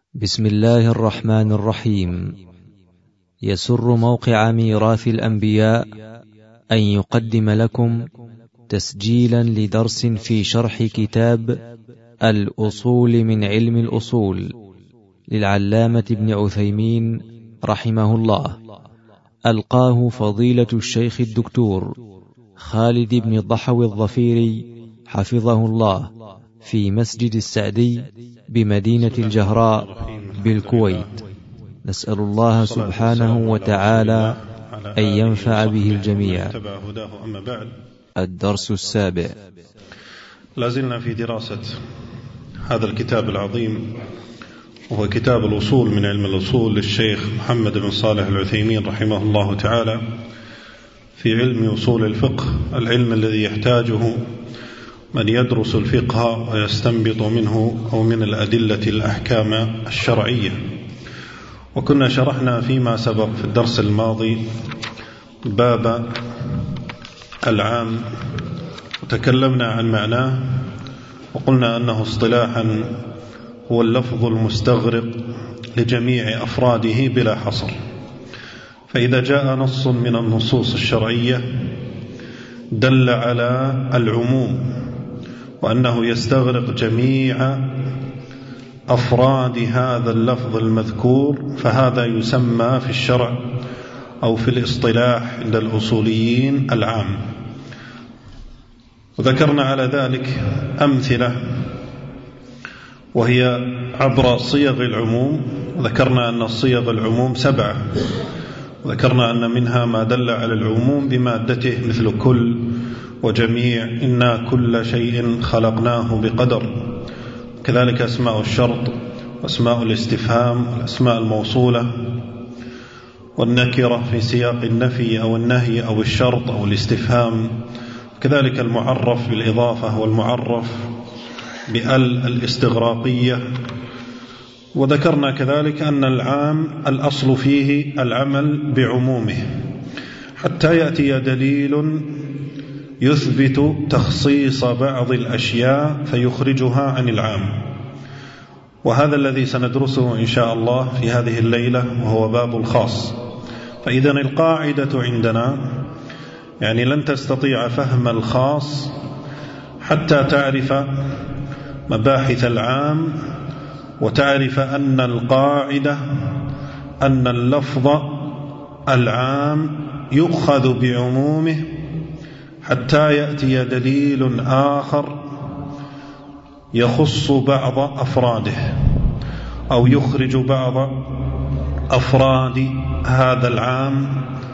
بسم الله الرحمن الرحيم. يسر موقع ميراث الأنبياء أن يقدم لكم تسجيلا لدرس في شرح كتاب الأصول من علم الأصول للعلامة ابن عثيمين رحمه الله، ألقاه فضيلة الشيخ الدكتور خالد بن ضحوي الظفيري حفظه الله في مسجد السعدي بمدينة الجهراء بالكويت. نسأل الله سبحانه وتعالى أن ينفع به الجميع. الدرس السابع. لازلنا في دراسة هذا الكتاب العظيم، وهو كتاب الأصول من علم الأصول للشيخ محمد بن صالح العثيمين رحمه الله تعالى، في علم أصول الفقه، العلم الذي يحتاجه من يدرس الفقه ويستنبط منه أو من الأدلة الأحكام الشرعية. وكنا شرحنا فيما سبق في الدرس الماضي باب العام، وتكلمنا عن معناه، وقلنا أنه اصطلاحا هو اللفظ المستغرق لجميع أفراده بلا حصر. فإذا جاء نص من النصوص الشرعية دل على العموم وأنه يستغرق جميع أفراد هذا اللفظ المذكور، فهذا يسمى في الشرع أو في الاصطلاح عند الأصوليين العام. وذكرنا على ذلك أمثلة وهي عبر صيغ العموم، وذكرنا أن صيغ العموم 7، وذكرنا أن منها ما دل على العموم بمادته مثل كل وجميع، إنا كل شيء خلقناه بقدر. كذلك أسماء الشرط وأسماء الاستفهام والأسماء الموصولة والنكرة في سياق النفي أو النهي أو الشرط أو الاستفهام، كذلك المعرف بالإضافة والمعرف بأل الاستغراقية. وذكرنا كذلك أن العام الأصل فيه العمل بعمومه حتى يأتي دليل يثبت تخصيص بعض الأشياء فيخرجها عن العام، وهذا الذي سندرسه إن شاء الله في هذه الليلة، وهو باب الخاص. فإذا القاعدة عندنا يعني لن تستطيع فهم الخاص حتى تعرف مباحث العام، وتعرف أن القاعدة أن اللفظ العام يؤخذ بعمومه حتى يأتي دليل آخر يخص بعض أفراده أو يخرج بعض أفراد هذا العام.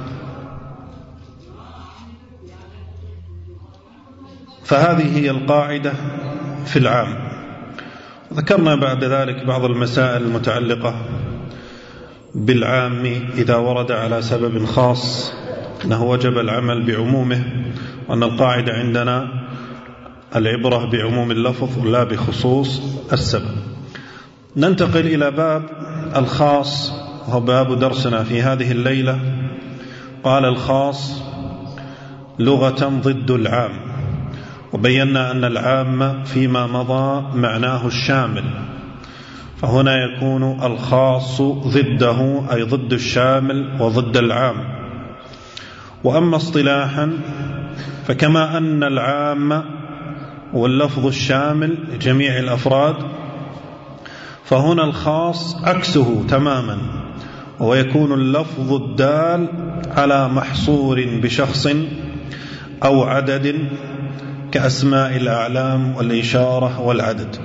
فهذه هي القاعدة في العام. ذكرنا بعد ذلك بعض المسائل المتعلقة بالعام إذا ورد على سبب خاص أنه وجب العمل بعمومه، وأن القاعدة عندنا العبرة بعموم اللفظ لا بخصوص السبب. ننتقل إلى باب الخاص، وهو باب درسنا في هذه الليلة. قال الخاص لغة ضد العام، وبينا أن العام فيما مضى معناه الشامل، فهنا يكون الخاص ضده أي ضد الشامل وضد العام. وأما اصطلاحا فكما أن العام واللفظ الشامل لجميع الأفراد، فهنا الخاص عكسه تماما، ويكون اللفظ الدال على محصور بشخص أو عدد كأسماء الأعلام والإشارة والعدد.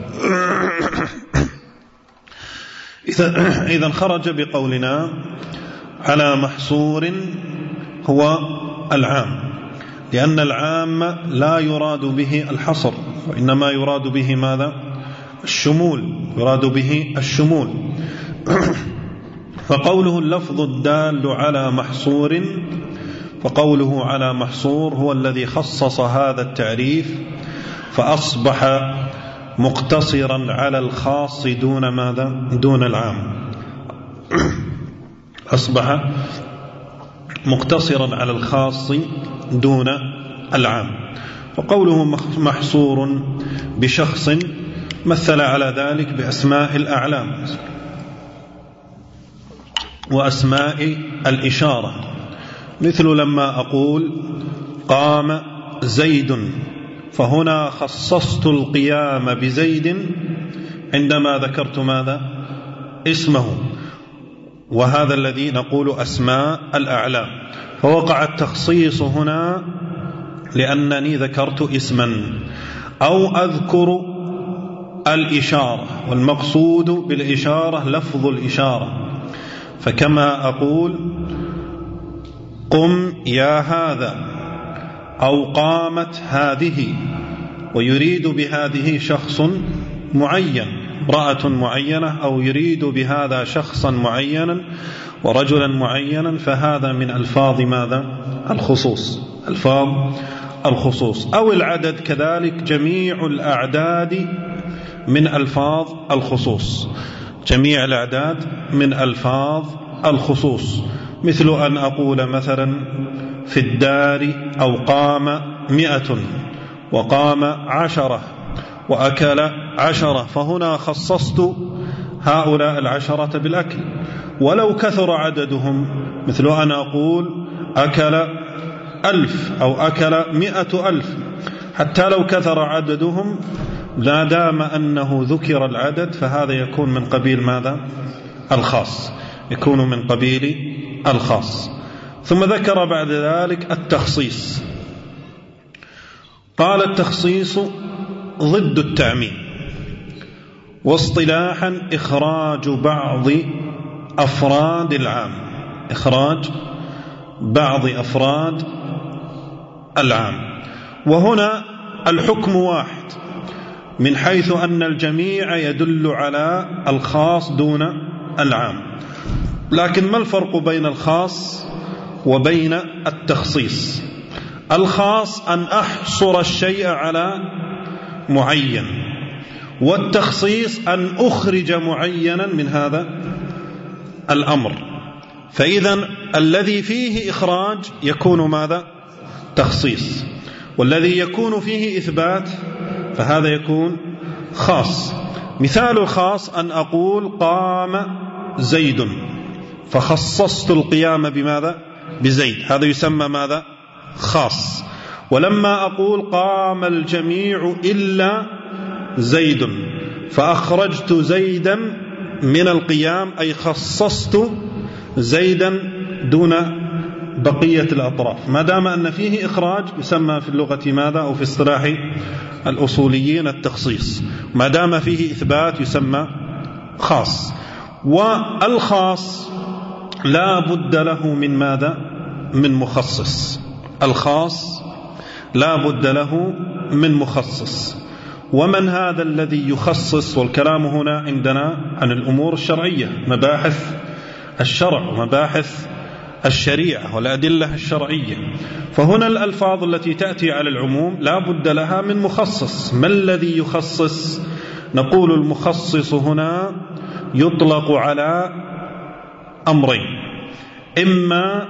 إذا خرج بقولنا على محصور هو العام، لأن العام لا يراد به الحصر، وإنما يراد به ماذا؟ الشمول، يراد به الشمول. فقوله اللفظ الدال على محصور، فقوله على محصور هو الذي خصص هذا التعريف، فأصبح مقتصرا على الخاص دون ماذا؟ دون العام. أصبح مقتصرا على الخاص دون العام. وقوله محصور بشخص مثل على ذلك بأسماء الأعلام، وأسماء الإشارة، مثل لما أقول قام زيد، فهنا خصصت القيام بزيد عندما ذكرت ماذا؟ اسمه، وهذا الذي نقول أسماء الأعلام، فوقع التخصيص هنا لأنني ذكرت اسما. أو أذكر الإشارة، والمقصود بالإشارة لفظ الإشارة، فكما أقول قم يا هذا، أو قامت هذه، ويريد بهذه شخص معين، امرأة معينة، أو يريد بهذا شخصا معينا ورجلا معينا، فهذا من ألفاظ ماذا؟ الخصوص، ألفاظ الخصوص. أو العدد كذلك، جميع الأعداد من ألفاظ الخصوص، جميع الأعداد من ألفاظ الخصوص، مثل أن أقول مثلا في الدار، أو قام 100 وقام 10 وأكل 10، فهنا خصصت هؤلاء 10 بالأكل. ولو كثر عددهم، مثل أن أقول أكل 1000 أو أكل 100,000، حتى لو كثر عددهم لا دام أنه ذكر العدد، فهذا يكون من قبيل ماذا؟ الخاص، يكون من قبيل الخاص. ثم ذكر بعد ذلك التخصيص، قال التخصيص ضد التعميم، واصطلاحا إخراج بعض أفراد العام، إخراج بعض أفراد العام. وهنا الحكم واحد، من حيث أن الجميع يدل على الخاص دون العام، لكن ما الفرق بين الخاص وبين التخصيص؟ الخاص أن أحصر الشيء على معين، والتخصيص أن أخرج معينا من هذا الأمر. فإذا الذي فيه إخراج يكون ماذا؟ تخصيص، والذي يكون فيه إثبات فهذا يكون خاص. مثال الخاص أن أقول قام زيد، فخصصت القيام بماذا؟ بزيد، هذا يسمى ماذا؟ خاص. ولما أقول قام الجميع إلا زيد، فأخرجت زيدا من القيام، أي خصصت زيدا دون بقية الأطراف. ما دام أن فيه إخراج يسمى في اللغة ماذا؟ أو في اصطلاح الأصوليين التخصيص. ما دام فيه إثبات يسمى خاص. والخاص لا بد له من ماذا؟ من مخصص. الخاص لا بد له من مخصص. ومن هذا الذي يخصص؟ والكلام هنا عندنا عن الأمور الشرعية، مباحث الشرع ومباحث الشريعة والأدلة الشرعية. فهنا الألفاظ التي تأتي على العموم لا بد لها من مخصص. ما الذي يخصص؟ نقول المخصص هنا يطلق على أمرين: إما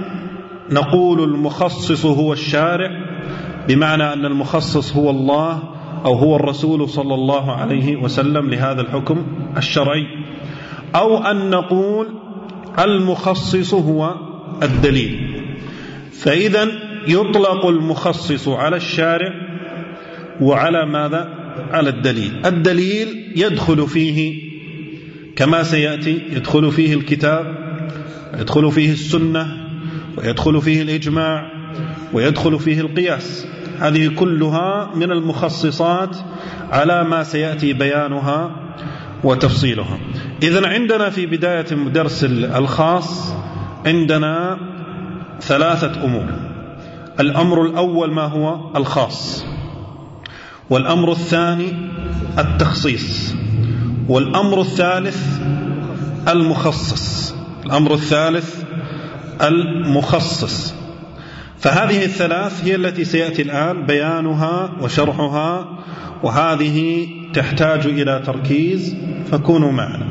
نقول المخصص هو الشارع، بمعنى أن المخصص هو الله أو هو الرسول صلى الله عليه وسلم لهذا الحكم الشرعي، أو أن نقول المخصص هو الدليل. فإذا يطلق المخصص على الشارع وعلى ماذا؟ على الدليل. الدليل يدخل فيه كما سيأتي، يدخل فيه الكتاب، يدخل فيه السنة، ويدخل فيه الإجماع، ويدخل فيه القياس. هذه كلها من المخصصات على ما سيأتي بيانها وتفصيلها. إذن عندنا في بداية درس الخاص عندنا 3 أمور. الأمر الأول ما هو؟ الخاص. والأمر الثاني التخصيص. والأمر الثالث المخصص. الأمر الثالث المخصص. فهذه ال3 هي التي سيأتي الآن بيانها وشرحها، وهذه تحتاج إلى تركيز، فكونوا معنا.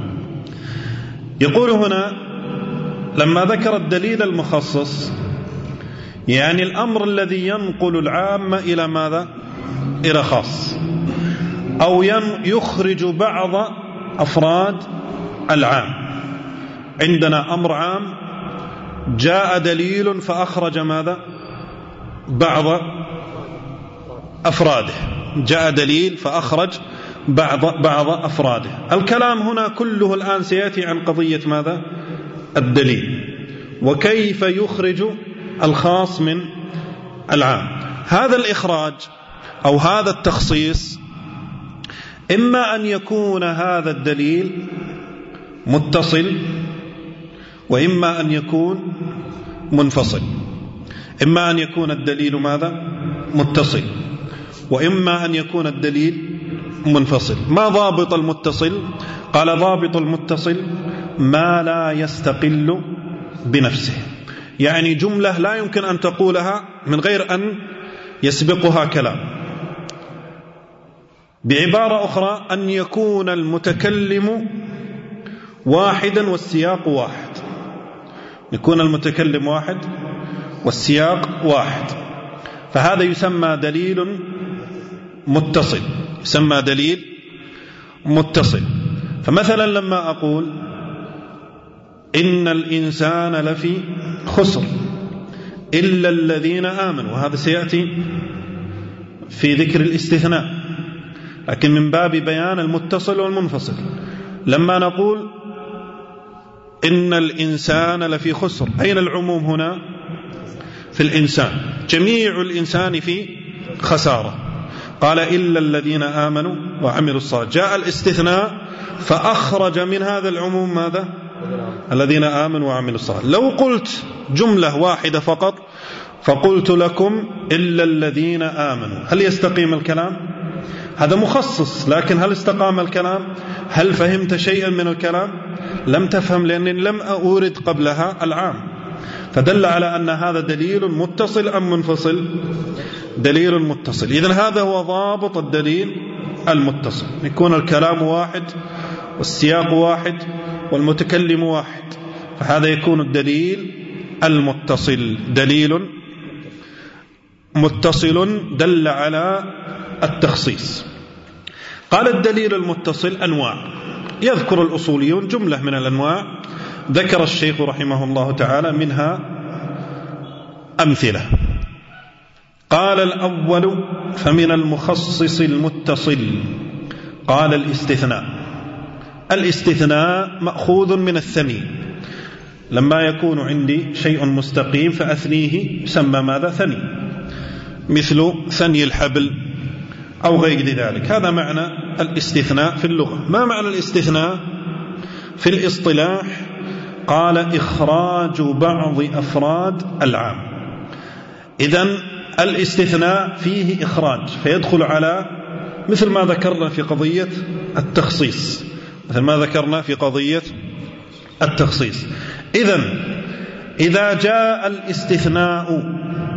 يقول هنا لما ذكر الدليل المخصص، يعني الأمر الذي ينقل العام إلى ماذا؟ إلى خاص، أو يخرج بعض أفراد العام. عندنا أمر عام جاء دليل فأخرج ماذا؟ بعض أفراده، جاء دليل فأخرج بعض أفراده. الكلام هنا كله الآن سيأتي عن قضية ماذا؟ الدليل، وكيف يخرج الخاص من العام. هذا الإخراج أو هذا التخصيص إما أن يكون هذا الدليل متصل، وإما أن يكون منفصل. إما أن يكون الدليل ماذا؟ متصل، وإما أن يكون الدليل منفصل. ما ضابط المتصل؟ قال ضابط المتصل ما لا يستقل بنفسه، يعني جملة لا يمكن أن تقولها من غير أن يسبقها كلام. بعبارة أخرى أن يكون المتكلم واحدا والسياق واحد، يكون المتكلم واحد والسياق واحد، فهذا يسمى دليل متصل، يسمى دليل متصل. فمثلا لما أقول إن الإنسان لفي خسر إلا الذين آمنوا، وهذا سيأتي في ذكر الاستثناء، لكن من باب بيان المتصل والمنفصل. لما نقول إن الإنسان لفي خسر، أين العموم هنا؟ في الإنسان، جميع الإنسان في خسارة. قال إلا الذين آمنوا وعملوا الصالحات، جاء الاستثناء فأخرج من هذا العموم ماذا؟ الذين آمنوا وعملوا الصالحات. لو قلت جملة واحدة فقط فقلت لكم إلا الذين آمنوا، هل يستقيم الكلام؟ هذا مخصص، لكن هل استقام الكلام؟ هل فهمت شيئا من الكلام؟ لم تفهم، لأنني لم أورد قبلها العام. فدل على أن هذا دليل متصل أم منفصل؟ دليل متصل. إذن هذا هو ضابط الدليل المتصل، يكون الكلام واحد والسياق واحد والمتكلم واحد، فهذا يكون الدليل المتصل، دليل متصل دل على التخصيص. قال الدليل المتصل أنواع، يذكر الأصوليون جملة من الأنواع، ذكر الشيخ رحمه الله تعالى منها أمثلة. قال الأول فمن المخصص المتصل، قال الاستثناء. الاستثناء مأخوذ من الثني، لما يكون عندي شيء مستقيم فأثنيه يسمى ماذا؟ ثني، مثل ثني الحبل أو غير ذلك. هذا معنى الاستثناء في اللغة. ما معنى الاستثناء في الاصطلاح؟ قال إخراج بعض أفراد العام. إذن الاستثناء فيه إخراج، فيدخل على مثل ما ذكرنا في قضية التخصيص، مثل ما ذكرنا في قضية التخصيص. إذن إذا جاء الاستثناء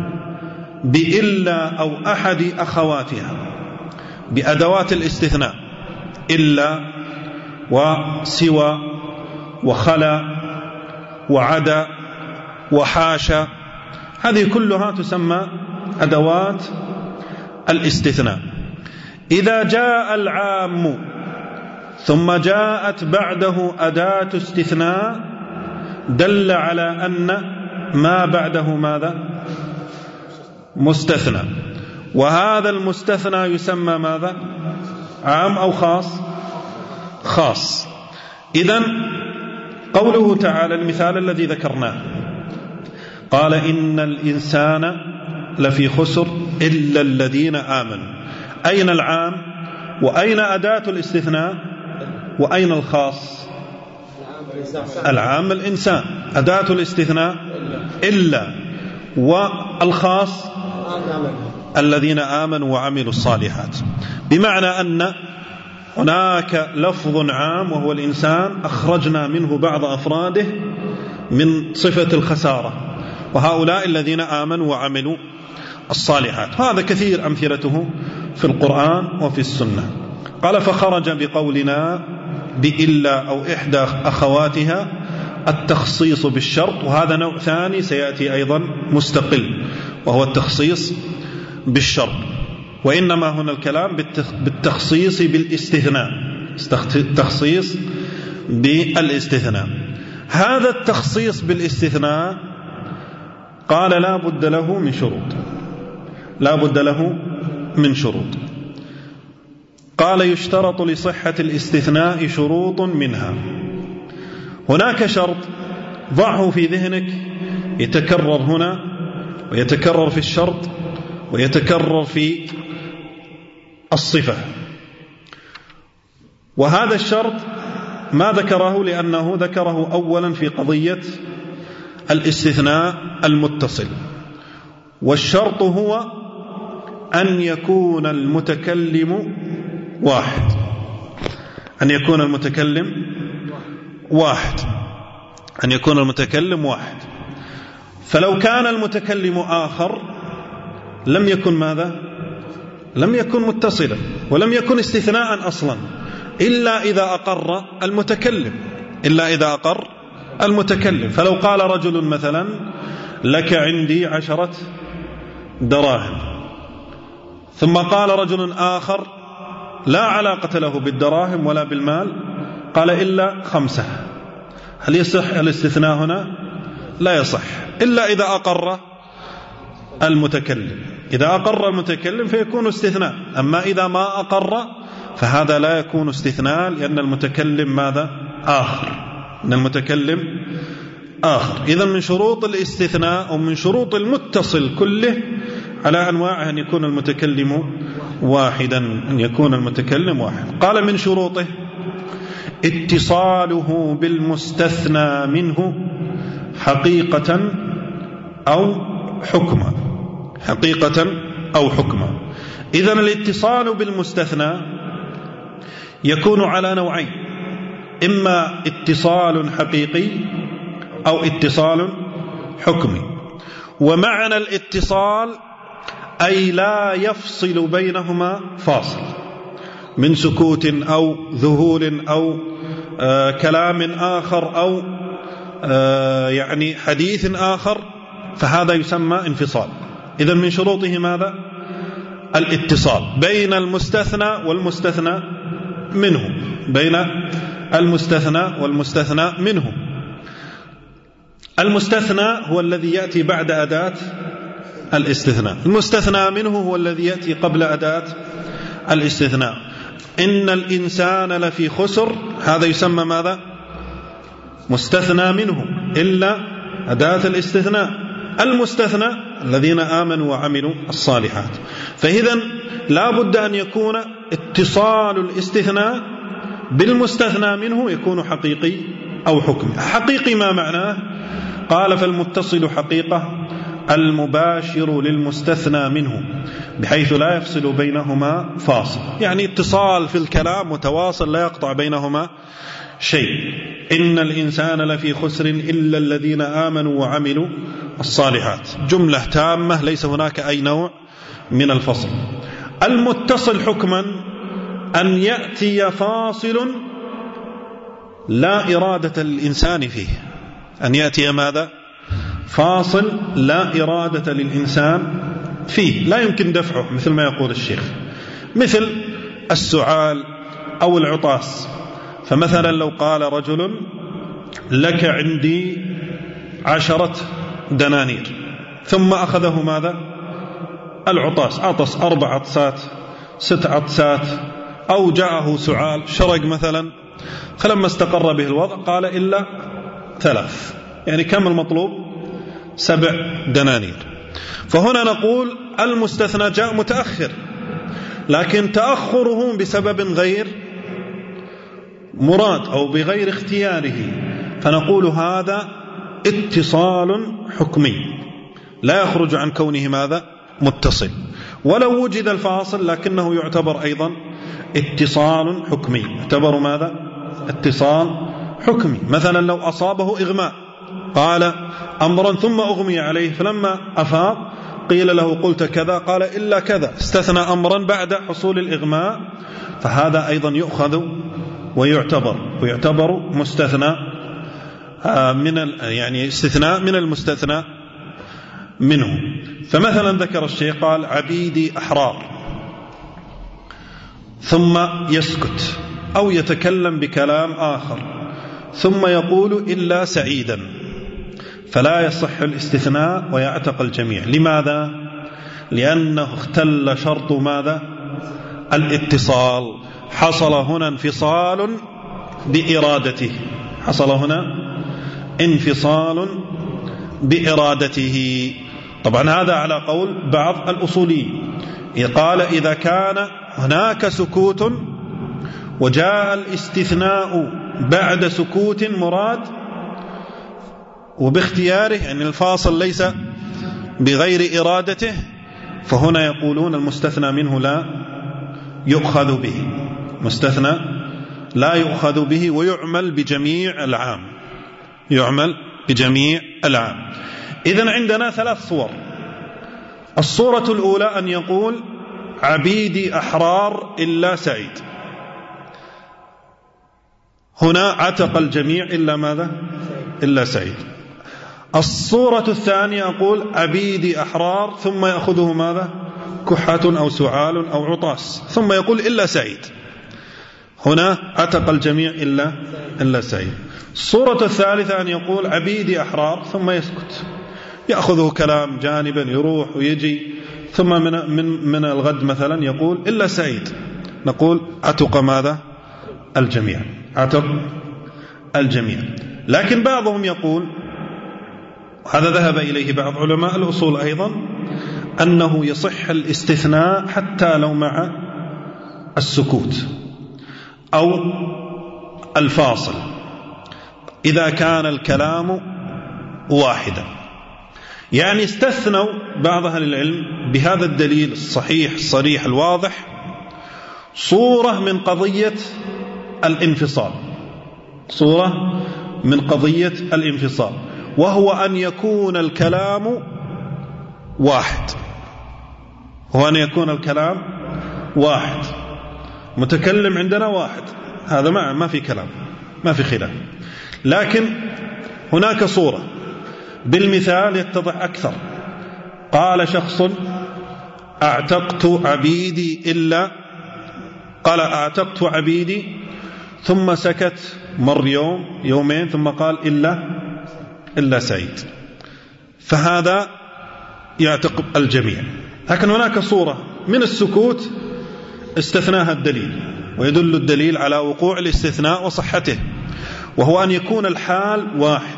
بإلا أو أحد أخواتها، بأدوات الاستثناء إلا وسوى وخلا وعدا وحاشا، هذه كلها تسمى أدوات الاستثناء. إذا جاء العام ثم جاءت بعده أداة استثناء دل على أن ما بعده ماذا؟ مستثنى، وهذا المستثنى يسمى ماذا؟ عام أو خاص؟ خاص. إذن قوله تعالى المثال الذي ذكرناه، قال إن الإنسان لفي خسر إلا الذين آمنوا، أين العام وأين أداة الاستثناء وأين الخاص؟ العام الإنسان، أداة الاستثناء إلا، والخاص الذين آمنوا وعملوا الصالحات. بمعنى أن هناك لفظ عام وهو الإنسان أخرجنا منه بعض أفراده من صفة الخسارة، وهؤلاء الذين آمنوا وعملوا الصالحات. هذا كثير أمثلته في القرآن وفي السنة. قال فخرج بقولنا بإلا أو إحدى أخواتها التخصيص بالشرط، وهذا نوع ثاني سيأتي أيضا مستقل وهو التخصيص بالشرط. وإنما هنا الكلام بالتخصيص بالاستثناء، تخصيص بالاستثناء. هذا التخصيص بالاستثناء قال لا بد له من شروط، لا بد له من شروط. قال يشترط لصحة الاستثناء شروط منها. هناك شرط ضعه في ذهنك يتكرر هنا ويتكرر في الشرط ويتكرر في الصفة، وهذا الشرط ما ذكره لأنه ذكره أولا في قضية الاستثناء المتصل، والشرط هو أن يكون المتكلم واحد، أن يكون المتكلم واحد، أن يكون المتكلم واحد. فلو كان المتكلم آخر لم يكن ماذا؟ لم يكن متصلا ولم يكن استثناء أصلا إلا إذا أقر المتكلم، إلا إذا أقر المتكلم. فلو قال رجل مثلا لك عندي 10 دراهم، ثم قال رجل آخر لا علاقة له بالدراهم ولا بالمال، قال إلا 5، هل يصح الاستثناء هنا؟ لا يصح إلا إذا أقر المتكلم. إذا أقر المتكلم فيكون استثناء، أما إذا ما أقر فهذا لا يكون استثناء، لأن المتكلم ماذا؟ آخر، أن المتكلم آخر. إذن من شروط الاستثناء ومن شروط المتصل كله على أنواعه أن يكون المتكلم واحدا، أن يكون المتكلم واحد. قال من شروطه اتصاله بالمستثنى منه حقيقة أو حكما، حقيقة أو حكما. إذن الاتصال بالمستثنى يكون على نوعين، إما اتصال حقيقي أو اتصال حكمي. ومعنى الاتصال أي لا يفصل بينهما فاصل من سكوت أو ذهول أو كلام آخر أو يعني حديث آخر، فهذا يسمى انفصال. إذن من شروطه ماذا؟ الاتصال بين المستثنى والمستثنى منه، بين المستثنى والمستثنى منه. المستثنى هو الذي يأتي بعد أداة الاستثناء، المستثنى منه هو الذي يأتي قبل أداة الاستثناء. إن الإنسان لفي خسر، هذا يسمى ماذا؟ مستثنى منه إلا أداة الاستثناء. المستثنى الذين آمنوا وعملوا الصالحات. فإذن لا بد أن يكون اتصال الاستثناء بالمستثنى منه يكون حقيقي أو حكمي. حقيقي ما معناه؟ قال فالمتصل حقيقة المباشر للمستثنى منه بحيث لا يفصل بينهما فاصل، يعني اتصال في الكلام متواصل لا يقطع بينهما شيء. إن الإنسان لفي خسر إلا الذين آمنوا وعملوا الصالحات، جملة تامة ليس هناك أي نوع من الفصل. المتصل حكما أن يأتي فاصل لا إرادة للإنسان فيه، أن يأتي ماذا؟ فاصل لا إرادة للإنسان فيه، لا يمكن دفعه، مثل ما يقول الشيخ، مثل السعال أو العطاس. فمثلا لو قال رجل لك عندي 10 دنانير، ثم أخذه ماذا؟ العطاس، عطس 4 عطسات 6 عطسات، أو جاءه سعال شرق مثلا، فلما استقر به الوضع قال إلا 3، يعني كم المطلوب؟ 7 دنانير. فهنا نقول المستثنى جاء متأخر، لكن تأخره بسبب غير مراد أو بغير اختياره، فنقول هذا اتصال حكمي لا يخرج عن كونه ماذا؟ متصل. ولو وجد الفاصل لكنه يعتبر أيضا اتصال حكمي، يعتبر ماذا؟ اتصال حكمي. مثلا لو أصابه إغماء قال أمرا ثم أغمي عليه، فلما أفاق قيل له قلت كذا، قال إلا كذا، استثنى أمرا بعد حصول الإغماء، فهذا أيضا يؤخذ ويعتبر مستثنى من يعني استثناء من المستثنى منه. فمثلا ذكر الشيخ قال عبيدي أحرار، ثم يسكت أو يتكلم بكلام آخر، ثم يقول إلا سعيدا، فلا يصح الاستثناء ويعتق الجميع. لماذا؟ لأنه اختل شرط ماذا؟ الاتصال. حصل هنا انفصال بإرادته، حصل هنا انفصال بإرادته. طبعا هذا على قول بعض الأصوليين، قال إذا كان هناك سكوت وجاء الاستثناء بعد سكوت مراد وباختياره، يعني الفاصل ليس بغير إرادته، فهنا يقولون المستثنى منه لا يؤخذ به، مستثنى لا يؤخذ به ويعمل بجميع العام، يعمل بجميع العام. إذن عندنا ثلاث صور. الصورة الأولى أن يقول عبيدي أحرار إلا سعيد، هنا عتق الجميع إلا ماذا؟ إلا سعيد. الصورة الثانية يقول عبيدي أحرار ثم يأخذه ماذا؟ كحة أو سعال أو عطاس، ثم يقول إلا سعيد، هنا عتق الجميع إلا سعيد. الصورة الثالثة أن يقول عبيدي أحرار ثم يسكت، يأخذه كلام جانبا يروح ويجي، ثم من الغد مثلا يقول إلا سعيد، نقول عتق ماذا؟ الجميع، عتق الجميع. لكن بعضهم يقول، هذا ذهب إليه بعض علماء الأصول أيضا، أنه يصح الاستثناء حتى لو مع السكوت أو الفاصل إذا كان الكلام واحدا. يعني استثنوا بعض أهل العلم بهذا الدليل الصحيح الصريح الواضح صورة من قضية الانفصال، صورة من قضية الانفصال، وهو أن يكون الكلام واحد، هو أن يكون الكلام واحد، متكلم عندنا واحد، هذا ما في كلام، ما في خلاف. لكن هناك صورة بالمثال يتضح أكثر. قال شخص أعتقت عبيدي إلا، قال أعتقت عبيدي ثم سكت، مر يوم يومين ثم قال إلا سعيد، فهذا يعتق الجميع. لكن هناك صورة من السكوت استثناها الدليل، ويدل الدليل على وقوع الاستثناء وصحته، وهو أن يكون الحال واحد،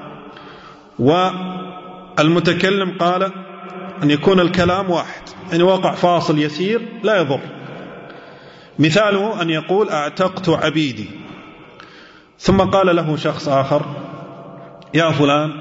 والمتكلم قال أن يكون الكلام واحد، يعني وقع فاصل يسير لا يضر. مثاله أن يقول أعتقت عبيدي، ثم قال له شخص آخر يا فلان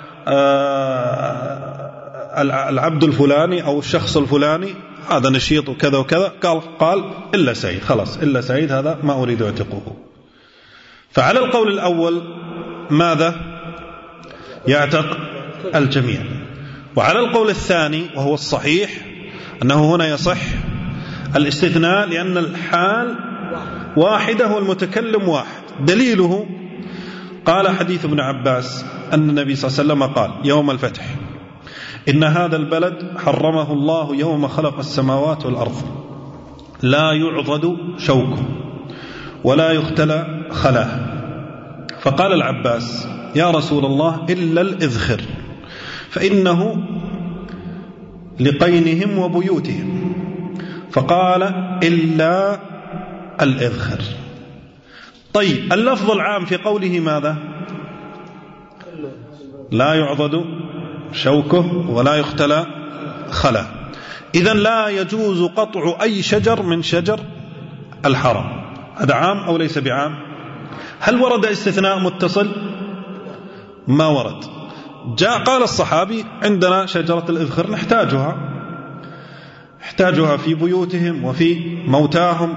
العبد الفلاني أو الشخص الفلاني هذا نشيط وكذا وكذا، قال إلا سعيد، خلاص إلا سعيد هذا ما أريد اعتقه. فعلى القول الأول ماذا؟ يعتق الجميع. وعلى القول الثاني وهو الصحيح أنه هنا يصح الاستثناء لأن الحال واحدة والمتكلم واحد. دليله قال حديث ابن عباس أن النبي صلى الله عليه وسلم قال يوم الفتح إن هذا البلد حرمه الله يوم خلق السماوات والأرض، لا يعضد شوكه ولا يختلى خلاه. فقال العباس يا رسول الله إلا الإذخر فإنه لقينهم وبيوتهم، فقال إلا الإذخر. طيب اللفظ العام في قوله ماذا؟ لا يعضد شوكه ولا يختلى خلاه. إذن لا يجوز قطع أي شجر من شجر الحرم. هذا عام أو ليس بعام؟ هل ورد استثناء متصل؟ ما ورد. جاء قال الصحابي عندنا شجرة الإذخر نحتاجها في بيوتهم وفي موتاهم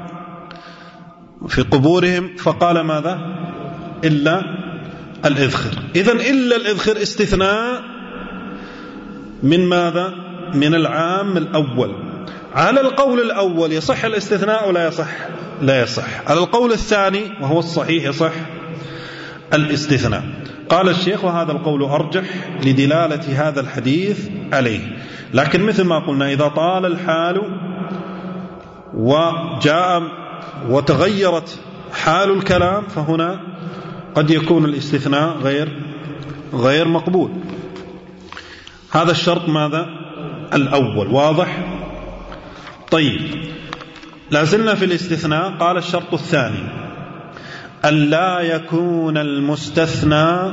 في قبورهم، فقال ماذا؟ إلا الإذخر. إذن إلا الإذخر استثناء من ماذا؟ من العام الأول. على القول الأول يصح الاستثناء ولا يصح؟ لا يصح. على القول الثاني وهو الصحيح يصح الاستثناء. قال الشيخ وهذا القول أرجح لدلالة هذا الحديث عليه. لكن مثل ما قلنا إذا طال الحال وجاء وتغيرت حال الكلام فهنا قد يكون الاستثناء غير مقبول. هذا الشرط ماذا؟ الأول. واضح؟ طيب، لازلنا في الاستثناء. قال الشرط الثاني ألا يكون المستثنى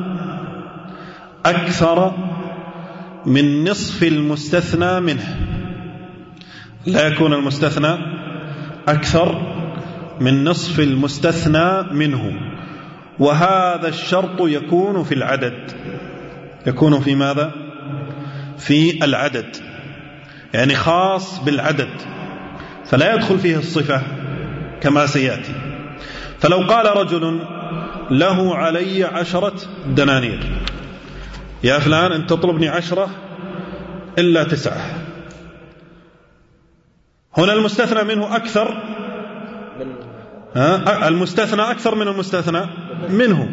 أكثر من نصف المستثنى منه. لا يكون المستثنى أكثر من نصف المستثنى منه. وهذا الشرط يكون في العدد. يكون في ماذا؟ في العدد، يعني خاص بالعدد، فلا يدخل فيه الصفة كما سيأتي. فلو قال رجل له علي 10 دنانير، يا فلان أنت تطلبني 10 إلا 9، هنا المستثنى منه أكثر، المستثنى أكثر من المستثنى منه،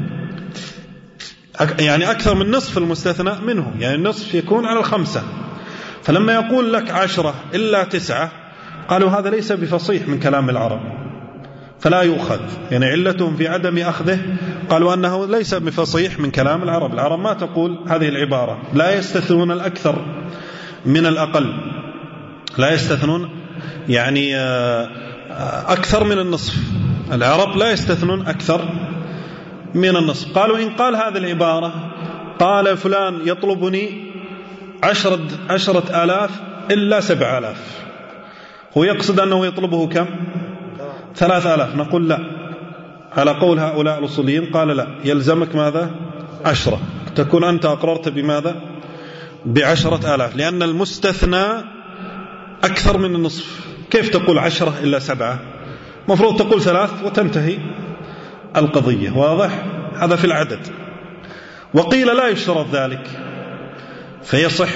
يعني أكثر من نصف المستثنى منه، يعني النصف يكون على 5. فلما يقول لك 10 إلا 9، قالوا هذا ليس بفصيح من كلام العرب فلا يؤخذ، يعني علتهم في عدم أخذه قالوا أنه ليس بفصيح من كلام العرب. العرب ما تقول هذه العبارة، لا يستثنون الأكثر من الأقل، لا يستثنون يعني أكثر من النصف. العرب لا يستثنون أكثر من النصف. قالوا إن قال هذه العبارة، قال فلان يطلبني 10,000 إلا 7,000، هو يقصد أنه يطلبه كم؟ 3,000. نقول لا، على قول هؤلاء الأصوليين قال لا، يلزمك ماذا؟ 10، تكون أنت أقررت بماذا؟ ب10,000، لأن المستثنى أكثر من النصف. كيف تقول 10 إلا 7؟ مفروض تقول 3 وتنتهي القضية. واضح؟ هذا في العدد. وقيل لا يشترط ذلك، فيصح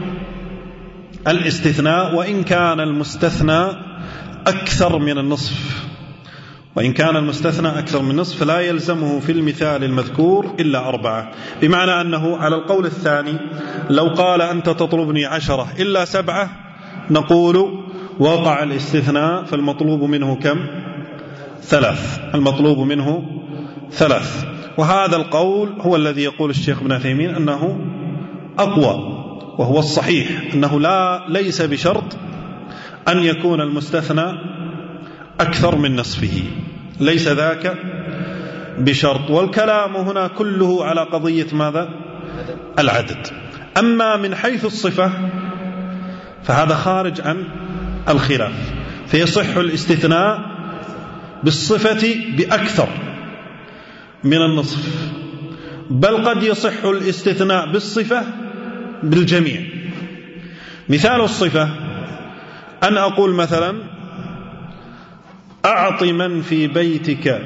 الاستثناء وإن كان المستثنى أكثر من النصف. وإن كان المستثنى أكثر من النصف فلا يلزمه في المثال المذكور إلا 4. بمعنى أنه على القول الثاني لو قال أنت تطلبني 10 إلا 7، نقول وقع الاستثناء، فالمطلوب منه كم؟ 3. المطلوب منه 3. وهذا القول هو الذي يقول الشيخ ابن عثيمين أنه أقوى، وهو الصحيح، أنه ليس بشرط أن يكون المستثنى أكثر من نصفه، ليس ذاك بشرط. والكلام هنا كله على قضية ماذا؟ العدد. أما من حيث الصفة فهذا خارج عن الخلاف، فيصح الاستثناء بالصفة بأكثر من النصف، بل قد يصح الاستثناء بالصفة بالجميع. مثال الصفة أن أقول مثلا أعط من في بيتك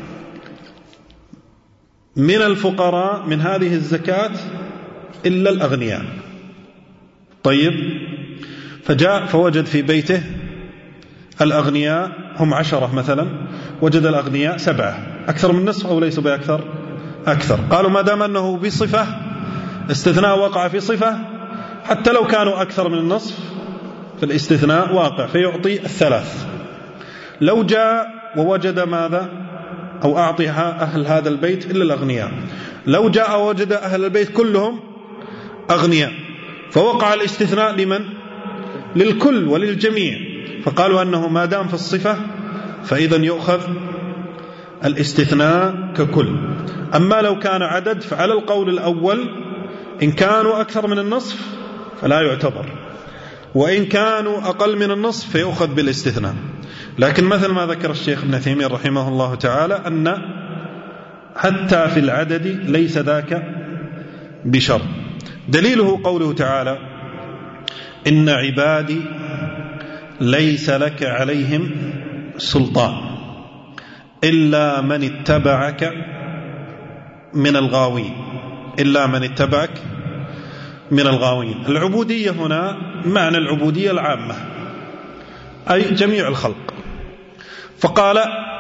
من الفقراء من هذه الزكاة إلا الأغنياء. طيب، فجاء فوجد في بيته الأغنياء هم 10 مثلا، وجد الأغنياء 7، أكثر من نصف أو ليسوا بأكثر؟ أكثر. قالوا ما دام أنه بصفة، استثناء وقع في صفة، حتى لو كانوا أكثر من النصف فالاستثناء واقع، فيعطي 3. لو جاء ووجد ماذا؟ أو أعطيها أهل هذا البيت إلا الأغنياء، لو جاء ووجد أهل البيت كلهم أغنياء، فوقع الاستثناء لمن؟ للكل وللجميع. فقالوا أنه ما دام في الصفة فإذا يؤخذ الاستثناء ككل. أما لو كان عدد فعلى القول الأول إن كانوا أكثر من النصف فلا يعتبر، وإن كانوا أقل من النصف فيؤخذ بالاستثناء. لكن مثل ما ذكر الشيخ ابن عثيمين رحمه الله تعالى أن حتى في العدد ليس ذاك بشرط. دليله قوله تعالى إن عبادي ليس لك عليهم سلطان إلا من اتبعك من الغاوين. إلا من اتبعك من الغاوين. العبودية هنا معنى العبودية العامة، أي جميع الخلق. فقال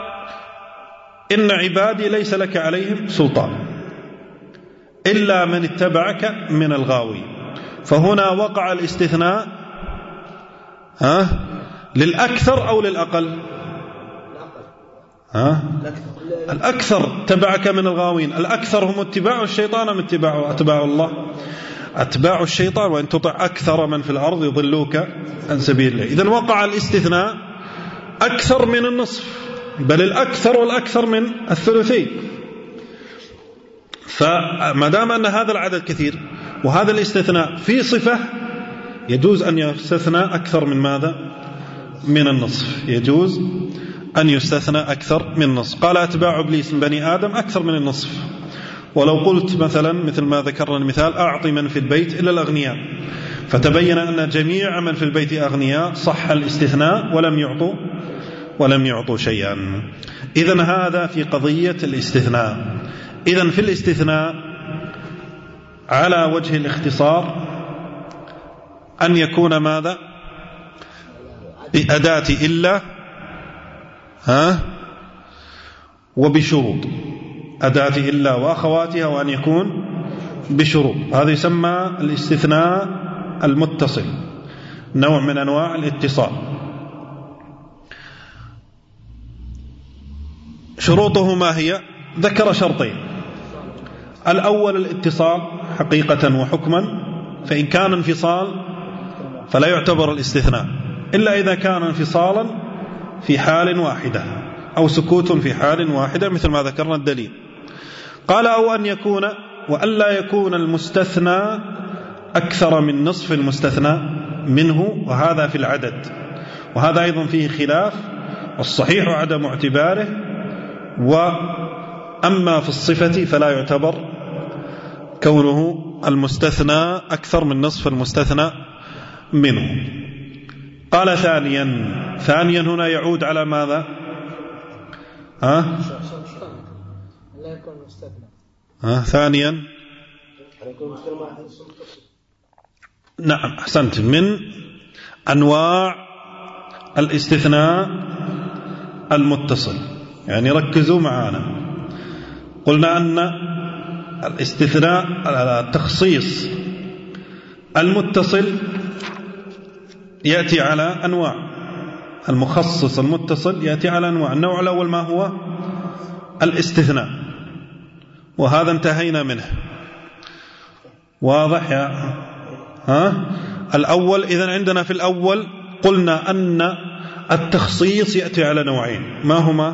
إن عبادي ليس لك عليهم سلطان إلا من اتبعك من الغاوين. فهنا وقع الاستثناء للأكثر أو للأقل؟ الأكثر تبعك من الغاوين. الأكثر هم اتباع الشيطان أم أتباع الله؟ أتباع الشيطان. وإن تطع أكثر من في الأرض يضلوك عن سبيل الله. إذن وقع الاستثناء أكثر من النصف، بل الأكثر والأكثر من الثلثين. فما دام أن هذا العدد كثير وهذا الاستثناء في صفة، يجوز أن يستثنى أكثر من ماذا؟ من النصف. يجوز أن يستثنى أكثر من النصف. قال أتباع إبليس من بني آدم أكثر من النصف. ولو قلت مثلا مثل ما ذكرنا المثال أعطي من في البيت إلا الأغنياء، فتبين أن جميع من في البيت أغنياء، صح الاستثناء ولم يعطوا شيئا. إذن هذا في قضية الاستثناء. إذن في الاستثناء على وجه الاختصار أن يكون ماذا؟ بأداة إلا وبشروط، أداة إلا وأخواتها، وأن يكون بشروط. هذا يسمى الاستثناء المتصل، نوع من أنواع الاتصال. شروطه ما هي؟ ذكر شرطين. الأول الاتصال حقيقة وحكما، فإن كان انفصال فلا يعتبر الاستثناء إلا إذا كان انفصالا في حال واحدة أو سكوت في حال واحدة، مثل ما ذكرنا الدليل. قال أو أن يكون، وألا يكون المستثنى أكثر من نصف المستثنى منه، وهذا في العدد، وهذا أيضا فيه خلاف، والصحيح عدم اعتباره. وأما في الصفة فلا يعتبر كونه المستثنى أكثر من نصف المستثنى منه. قال ثانيا هنا يعود على ماذا؟ ثانيا نعم أحسنت، من أنواع الاستثناء المتصل. يعني ركزوا معنا، قلنا أن الاستثناء التخصيص المتصل يأتي على أنواع. المخصص المتصل يأتي على أنواع. النوع الأول ما هو؟ الاستثناء، وهذا انتهينا منه. واضح يا الأول. إذن عندنا في الأول قلنا أن التخصيص يأتي على نوعين. ما هما؟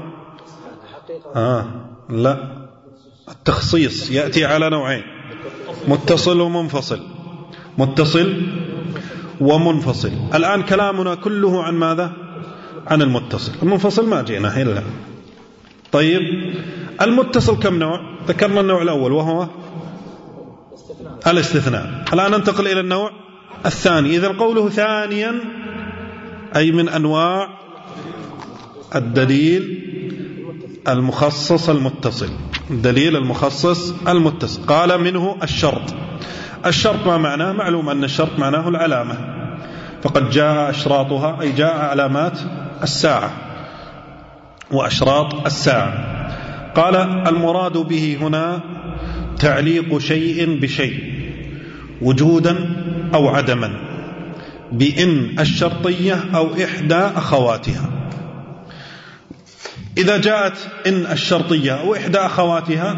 لا، التخصيص يأتي على نوعين: متصل ومنفصل. متصل ومنفصل. الآن كلامنا كله عن ماذا؟ عن المتصل. المنفصل ما جئنا إلا. طيب المتصل كم نوع؟ ذكرنا النوع الأول وهو الاستثناء. الآن ننتقل إلى النوع الثاني. إذن قوله ثانيا أي من أنواع الدليل المخصص المتصل. الدليل المخصص المتصل. قال منه الشرط. الشرط ما معناه؟ معلوم أن الشرط معناه العلامة، فقد جاء أشراطها أي جاء علامات الساعة وأشراط الساعة. قال المراد به هنا تعليق شيء بشيء وجودا أو عدما بإن الشرطية أو إحدى أخواتها. إذا جاءت إن الشرطية أو إحدى أخواتها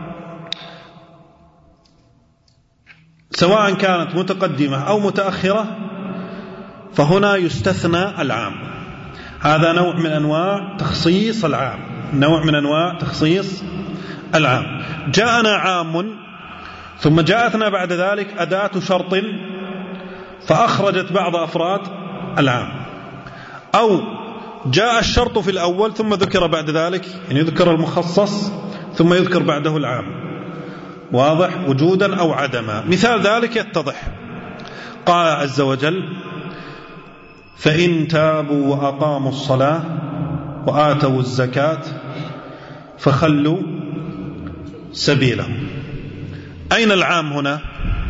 سواء كانت متقدمة أو متأخرة فهنا يستثنى العام. هذا نوع من أنواع تخصيص العام، نوع من أنواع تخصيص العام. جاءنا عام ثم جاءتنا بعد ذلك أداة شرط فأخرجت بعض أفراد العام، أو جاء الشرط في الأول ثم ذكر بعد ذلك، يعني يذكر المخصص ثم يذكر بعده العام. واضح؟ وجودا أو عدما. مثال ذلك يتضح. قال عز وجل فإن تابوا وأقاموا الصلاة وآتوا الزكاة فخلوا سبيلهم. أين العام هنا؟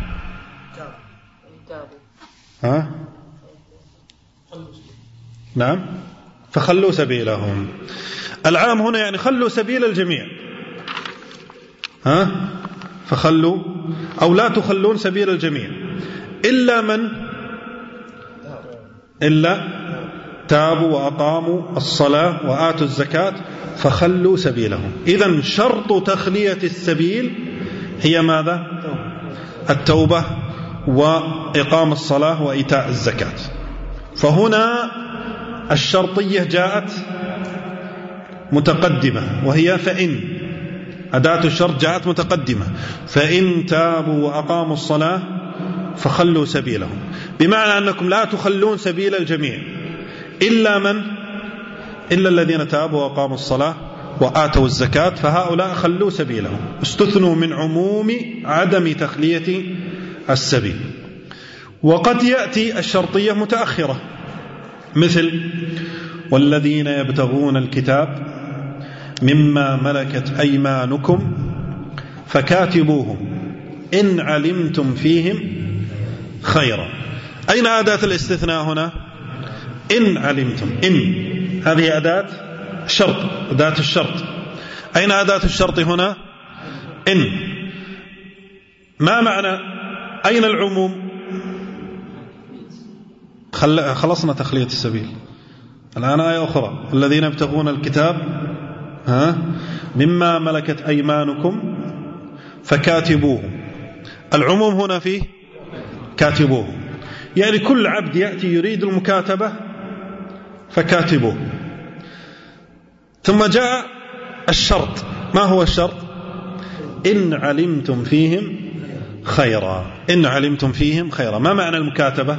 نعم، فخلوا سبيلهم. العام هنا يعني خلوا سبيل الجميع. فخلوا أو لا تخلون سبيل الجميع إلا من تابوا وأقاموا الصلاة وآتوا الزكاة فخلوا سبيلهم. إذن شرط تخلية السبيل هي ماذا؟ التوبة وإقام الصلاة وإيتاء الزكاة. فهنا الشرطية جاءت متقدمة، وهي فإن، أداة الشرط جاءت متقدمة، فإن تابوا وأقاموا الصلاة فخلوا سبيلهم، بمعنى أنكم لا تخلون سبيل الجميع إلا الذين تابوا وأقاموا الصلاة وآتوا الزكاة، فهؤلاء خلوا سبيلهم، استثنوا من عموم عدم تخلية السبيل. وقد يأتي الشرطية متأخرة، مثل والذين يبتغون الكتاب مما ملكت أيمانكم فكاتبوهم إن علمتم فيهم خيرا. أين أداة الاستثناء هنا؟ إن علمتم، إن هذه أداة شرط، أداة الشرط. أين أداة الشرط هنا؟ إن. ما معنى أين العموم؟ خلصنا تخلية السبيل، الآن آية أخرى، الذين يبتغون الكتاب مما ملكت أيمانكم فكاتبوهم. العموم هنا فيه كاتبوهم، يعني كل عبد يأتي يريد المكاتبة فكاتبوه. ثم جاء الشرط، ما هو الشرط؟ إن علمتم فيهم خيرا. إن علمتم فيهم خيرا. ما معنى المكاتبة؟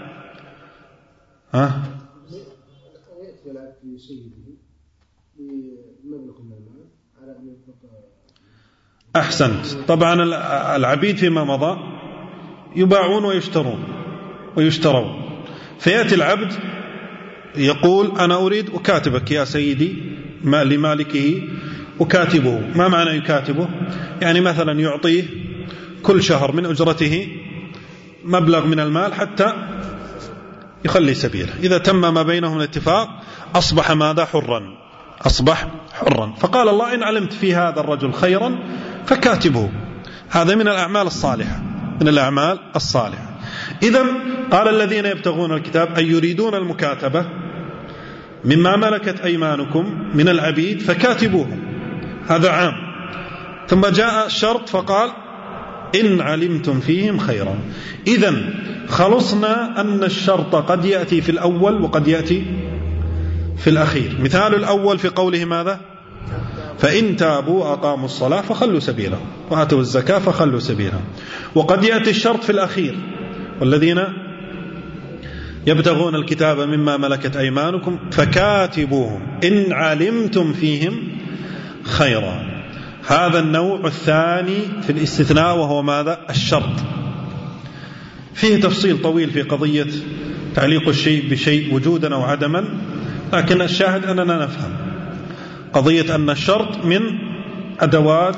أحسنت. طبعا العبيد فيما مضى يباعون ويشترون، فيأتي العبد يقول أنا أريد أكاتبك يا سيدي لمالكه أكاتبه. ما معنى يكاتبه؟ يعني مثلا يعطيه كل شهر من أجرته مبلغ من المال حتى يخلي سبيله. إذا تم ما بينهم الاتفاق أصبح ماذا؟ حرا، أصبح حرا. فقال الله إن علمت في هذا الرجل خيرا فكاتبه. هذا من الأعمال الصالحة، من الأعمال الصالحة. إذن قال الذين يبتغون الكتاب أي يريدون المكاتبة مما ملكت أيمانكم من العبيد فكاتبوهم، هذا عام. ثم جاء الشرط فقال إن علمتم فيهم خيرا. إذن خلصنا أن الشرط قد يأتي في الأول وقد يأتي في الأخير. مثال الأول في قوله ماذا؟ فإن تابوا وأقاموا الصلاة فخلوا سبيلهم وآتوا الزكاة فخلوا سبيلهم. وقد يأتي الشرط في الأخير والذين يبتغون الكتاب مما ملكت أيمانكم فكاتبوهم إن علمتم فيهم خيرا. هذا النوع الثاني في الاستثناء، وهو ماذا؟ الشرط. فيه تفصيل طويل في قضية تعليق الشيء بشيء وجودا أو عدما، لكن الشاهد أننا نفهم قضية أن الشرط من أدوات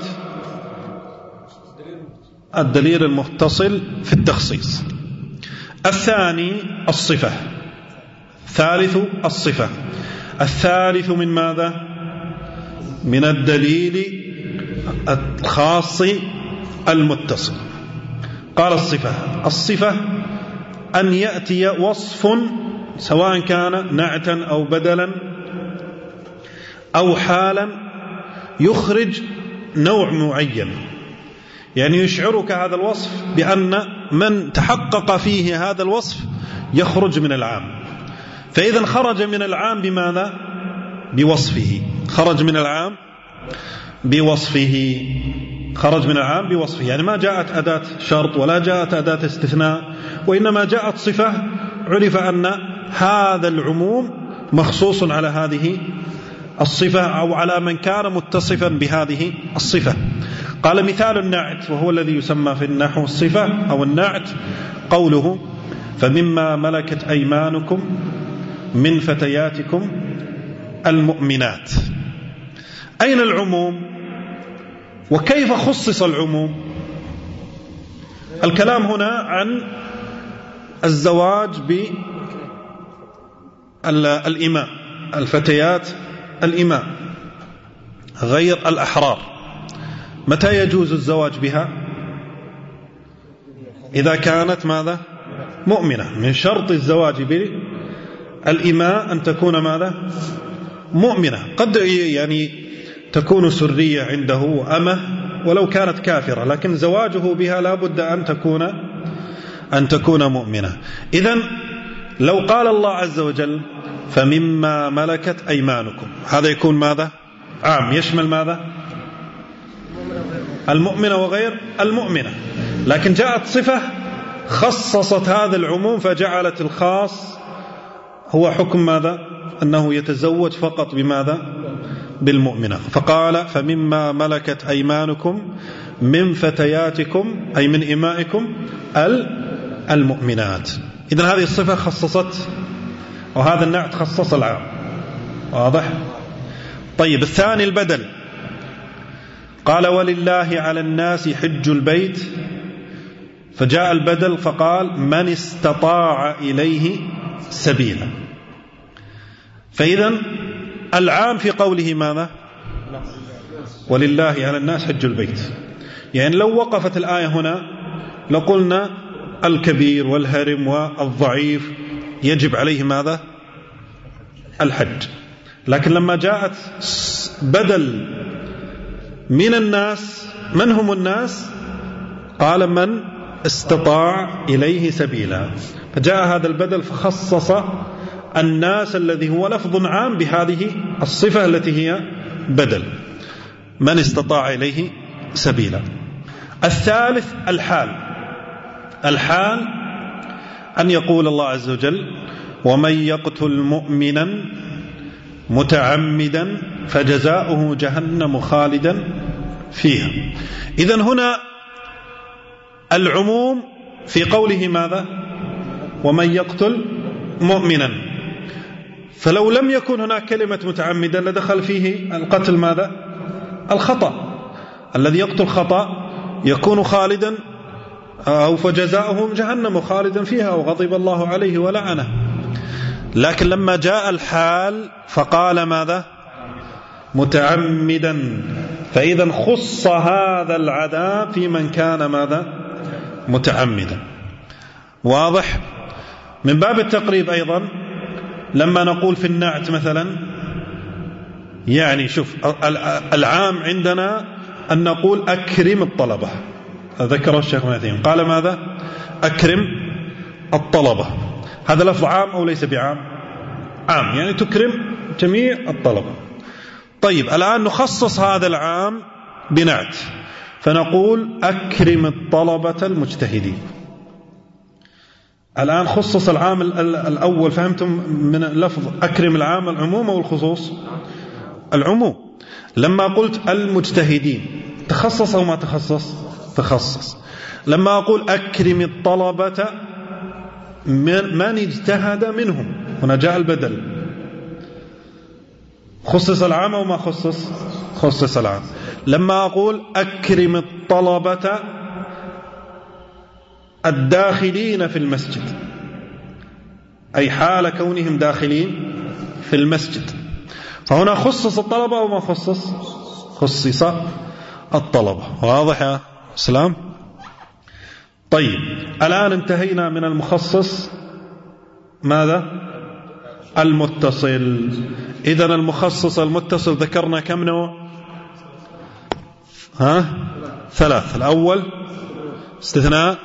الدليل المتصل في التخصيص. الثاني الصفة، ثالث الصفة. الثالث من ماذا؟ من الدليل الخاص المتصل. قال الصفة أن يأتي وصف سواء كان نعتا أو بدلا أو حالا يخرج نوع معين، يعني يشعرك هذا الوصف بأن من تحقق فيه هذا الوصف يخرج من العام. فإذا خرج من العام بماذا؟ بوصفه. خرج من العام بوصفه. خرج من العام بوصفه، يعني ما جاءت أداة شرط ولا جاءت أداة استثناء، وإنما جاءت صفة عرف أن هذا العموم مخصوص على هذه الصفة أو على من كان متصفا بهذه الصفة. قال مثال النعت، وهو الذي يسمى في النحو الصفة أو النعت، قوله فمما ملكت أيمانكم من فتياتكم المؤمنات. أين العموم وكيف خصص العموم؟ الكلام هنا عن الزواج بالإماء، الفتيات الإماء غير الأحرار. متى يجوز الزواج بها؟ إذا كانت ماذا؟ مؤمنة. من شرط الزواج الإماء أن تكون ماذا؟ مؤمنة. قد يعني تكون سرية عنده أمه ولو كانت كافرة، لكن زواجه بها لا بد أن تكون مؤمنة. إذن لو قال الله عز وجل فمما ملكت أيمانكم، هذا يكون ماذا؟ عام، يشمل ماذا؟ المؤمنة وغير المؤمنة. لكن جاءت صفة خصصت هذا العموم فجعلت الخاص هو حكم ماذا؟ أنه يتزوج فقط بماذا؟ بالمؤمنة. فقال فمما ملكت أيمانكم من فتياتكم أي من إمائكم المؤمنات. إذن هذه الصفة خصصت، وهذا النعت خصص العام. واضح؟ طيب الثاني البدل، قال ولله على الناس حج البيت، فجاء البدل فقال من استطاع إليه سبيلا. فإذن العام في قوله ماذا؟ ولله على الناس حج البيت. يعني لو وقفت الآية هنا لقلنا الكبير والهرم والضعيف يجب عليه ماذا؟ الحج. لكن لما جاءت بدل من الناس، من هم الناس؟ قال من استطاع إليه سبيلا. فجاء هذا البدل فخصص الناس الذي هو لفظ عام بهذه الصفة التي هي بدل، من استطاع إليه سبيلا. الثالث الحال. الحال أن يقول الله عز وجل ومن يقتل مؤمنا متعمدا فجزاؤه جهنم خالدا فيها. إذن هنا العموم في قوله ماذا؟ ومن يقتل مؤمنا، فلو لم يكن هناك كلمة متعمدا لدخل فيه القتل ماذا؟ الخطأ. الذي يقتل خطأ يكون خالدا أو فجزاؤه جهنم خالدا فيها وغضب الله عليه ولعنه. لكن لما جاء الحال فقال ماذا؟ متعمدا، فإذا خص هذا العذاب في من كان ماذا؟ متعمدا. واضح؟ من باب التقريب أيضا لما نقول في النعت مثلا، يعني شوف العام عندنا أن نقول أكرم الطلبة، ذكره الشيخ ماثيم قال ماذا؟ أكرم الطلبة. هذا لفظ عام أو ليس بعام؟ عام، يعني تكرم جميع الطلبة. طيب الآن نخصص هذا العام بنعت فنقول أكرم الطلبة المجتهدين. الآن خصص العام الأول، فهمتم من لفظ أكرم العام العموم أو الخصوص؟ العموم. لما قلت المجتهدين تخصص أو ما تخصص؟ تخصص. لما أقول أكرم الطلبة من اجتهد منهم، هنا جاء البدل، خصص العام أو ما خصص؟ خصص العام. لما أقول أكرم الطلبة الداخلين في المسجد، أي حال كونهم داخلين في المسجد، فهنا خصص الطلبة أو ما خصص؟ خصص الطلبة. واضح يا سلام؟ طيب الآن انتهينا من المخصص ماذا؟ المتصل. إذن المخصص المتصل ذكرنا كم نوع؟ ثلاث. الأول استثناء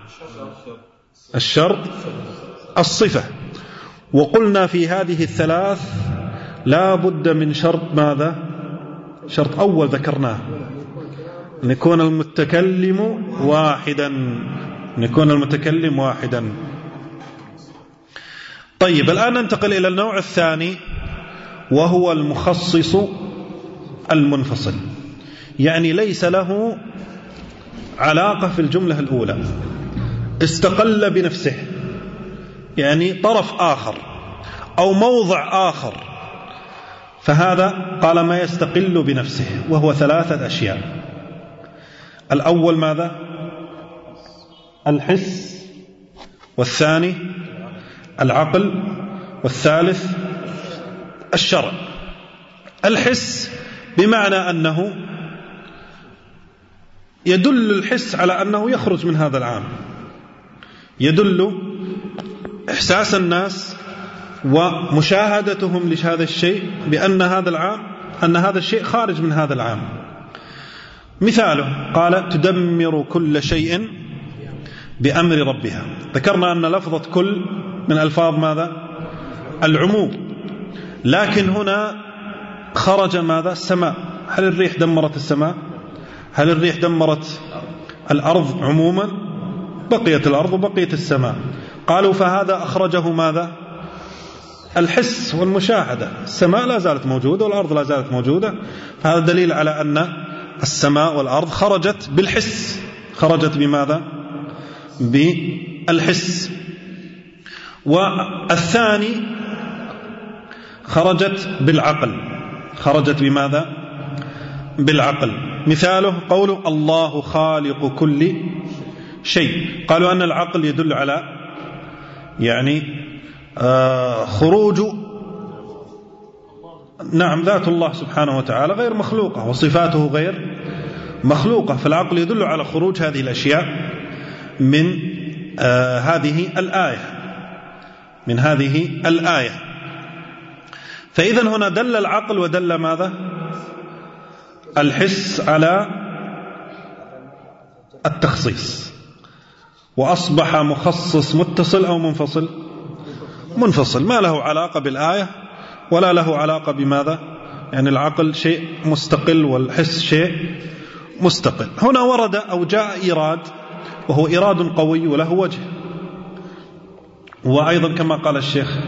الشرط الصفة، وقلنا في هذه الثلاث لا بد من شرط ماذا؟ شرط أول ذكرناه، أن يكون المتكلم واحدا، يكون المتكلم واحدا. طيب الآن ننتقل إلى النوع الثاني وهو المخصص المنفصل، يعني ليس له علاقة في الجملة الأولى، استقل بنفسه، يعني طرف آخر أو موضع آخر، فهذا قال ما يستقل بنفسه، وهو ثلاثة أشياء. الأول ماذا؟ الحس، والثاني العقل، والثالث الشرع. الحس بمعنى أنه يدل الحس على أنه يخرج من هذا العام، يدل إحساس الناس ومشاهدتهم لهذا الشيء بأن هذا الشيء خارج من هذا العام. مثاله قال تدمر كل شيء بأمر ربها. ذكرنا أن لفظة كل من ألفاظ ماذا؟ العموم، لكن هنا خرج ماذا؟ السماء. هل الريح دمرت السماء؟ هل الريح دمرت الأرض عموما؟ بقيت الأرض وبقيت السماء. قالوا فهذا أخرجه ماذا؟ الحس والمشاهدة. السماء لا زالت موجودة والأرض لا زالت موجودة، فهذا دليل على أن السماء والأرض خرجت بالحس. خرجت بماذا؟ بالحس. والثاني خرجت بالعقل. خرجت بماذا؟ بالعقل. مثاله قوله الله خالق كل شيء. قالوا أن العقل يدل على خروج ذات الله سبحانه وتعالى غير مخلوقة وصفاته غير مخلوقة، فالعقل يدل على خروج هذه الأشياء من هذه الآية. فإذا هنا دل العقل ودل ماذا؟ الحس على التخصيص، وأصبح مخصص متصل أو منفصل؟ منفصل، ما له علاقة بالآية ولا له علاقة بماذا؟ العقل شيء مستقل والحس شيء مستقل. هنا ورد أو جاء إيراد، وهو إيراد قوي وله وجه. وأيضا كما قال الشيخ